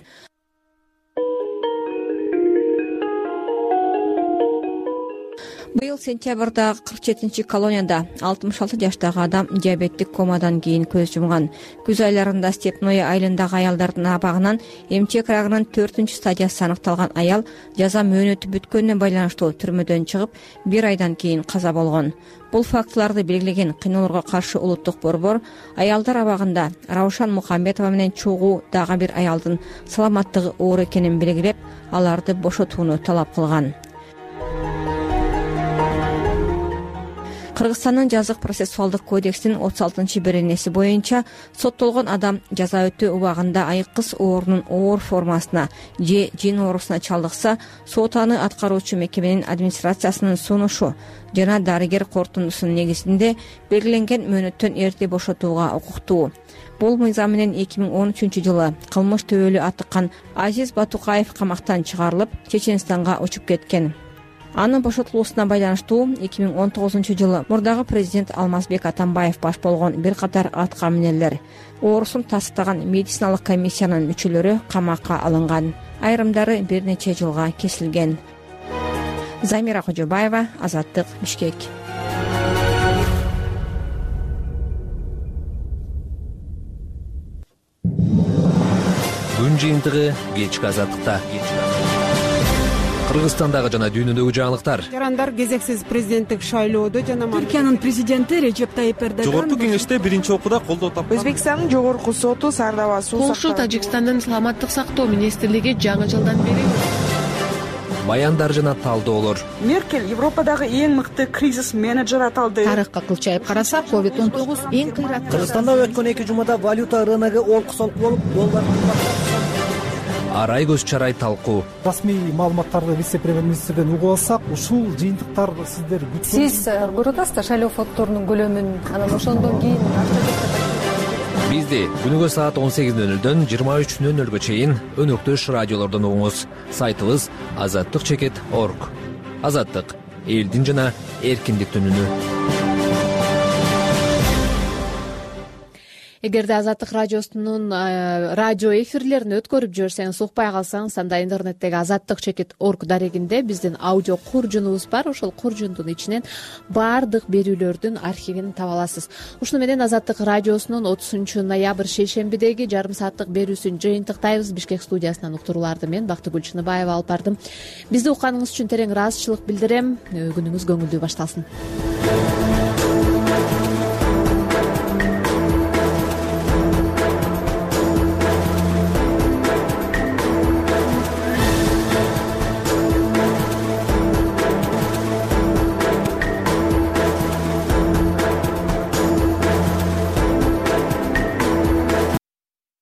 Быйыл сентябрда 47 колонияда 66 жаштагы адам диабеттик комадан кийин көз жумган. Күз айларында Степное айылындагы аялдардын абагынан эмчек рагынын 4-стадиясы аныкталган аял жаза мөөнөтү бүткөнүнө байланыштуу түрмөдөн чыгып 1 айдан кийин каза болгон. Бул фактыларды белгилеген кыйноолорго каршы улуттук борбор аялдар абагында Раушан Мухамбетова менен чогуу дагы бир аялдын саламаттыгы оор экенин белгилеп, аларды бошотууну талап кылган. Кыргызстандын жазык процессуалдык кодексинин 36-беренеси боюнча соттолгон адам жаза өтөө убагында айкыз оорунун оор формасына же жин оорусуна чалдыкса, сот аны аткаруучу мекеменин администрациясынын сунушу жана дарыгер корутундусунун негизинде белгиленген мөөнөттөн эрте бошотууга укуктуу. Бул мыйзам менен 2013 жылы кылмыш төбөлү атыккан Азиз Батукаев камактан чыгарылып, Чеченстанга учуп кеткен. Анын бошотулуусуна байланыштуу 2019 жылы мурдагы президент Алмазбек Атамбаев баш болгон бир катар атка минерлер, оорусун тастыктаган медициналык комиссиянын мүчөлөрү камакка алынган. Айрымдары бир нече жылга кесилген. Замира Кожобаева, Азаттык, Бишкек. Күн жыйынтыгы кечки Азаттыкта. Кыргызстандагы жана дүйнөдөгү жаңылыктар. Жарандар кезексиз президенттик шайлоодо жана Түркиянын президенти Режеп Тайип Эрдоган Жогорку кеңеште биринчи окууда колдоо тапкан. Өзбекстандын жогорку соту Сардаба суу Полша Тажикстандын саламаттык сактоо министрлиги жаңы жылдан бери Баяндар жана талдоолор. Меркель Европадагы эң мыкты кризис менеджер аталды. Тарыхка кылчайып карасак, COVID-19 эң кыйраттуу. Кыргызстанда өткөн 2 жумада валюта рыногу олкусолуп болуп, доллар Арай көз чарай талкуу. Расмий маалыматтарды вице-премьер-министрден угуп алсак, ушул жыйынтыктар сиздер Сиз көрүп атасыздар шайлоо фонддорунун көлөмүн, анан ошондон кийин Бизди күнүгө саат 18:00дөн 23:00га чейин өнөктөш радиолордон угуңуз. Сайтыбыз azattik.org. Азаттык — элдин жана эркиндиктин үнү. Эгерде Азаттык радиосунун радио эфирлерин өткөрүп жиберсеңиз, укпай калсаңыз, анда интернеттеги azattik.org дарегинде биздин аудио куржунубуз бар. Ошол куржундун ичинен баардык берүүлөрдүн архивин таба аласыз. Ушуну менен Азаттык радиосунун 30 ноябрь шейшембидеги жарым сааттык берүүсүн жыйынтыктайбыз. Бишкек студиясынан уктурууларды мен Бактыгүл Чыныбаева алып бардым. Бизди укканыңыз үчүн терең ыраазычылык билдирем. Күнүңүз көңүлдүү башталсын.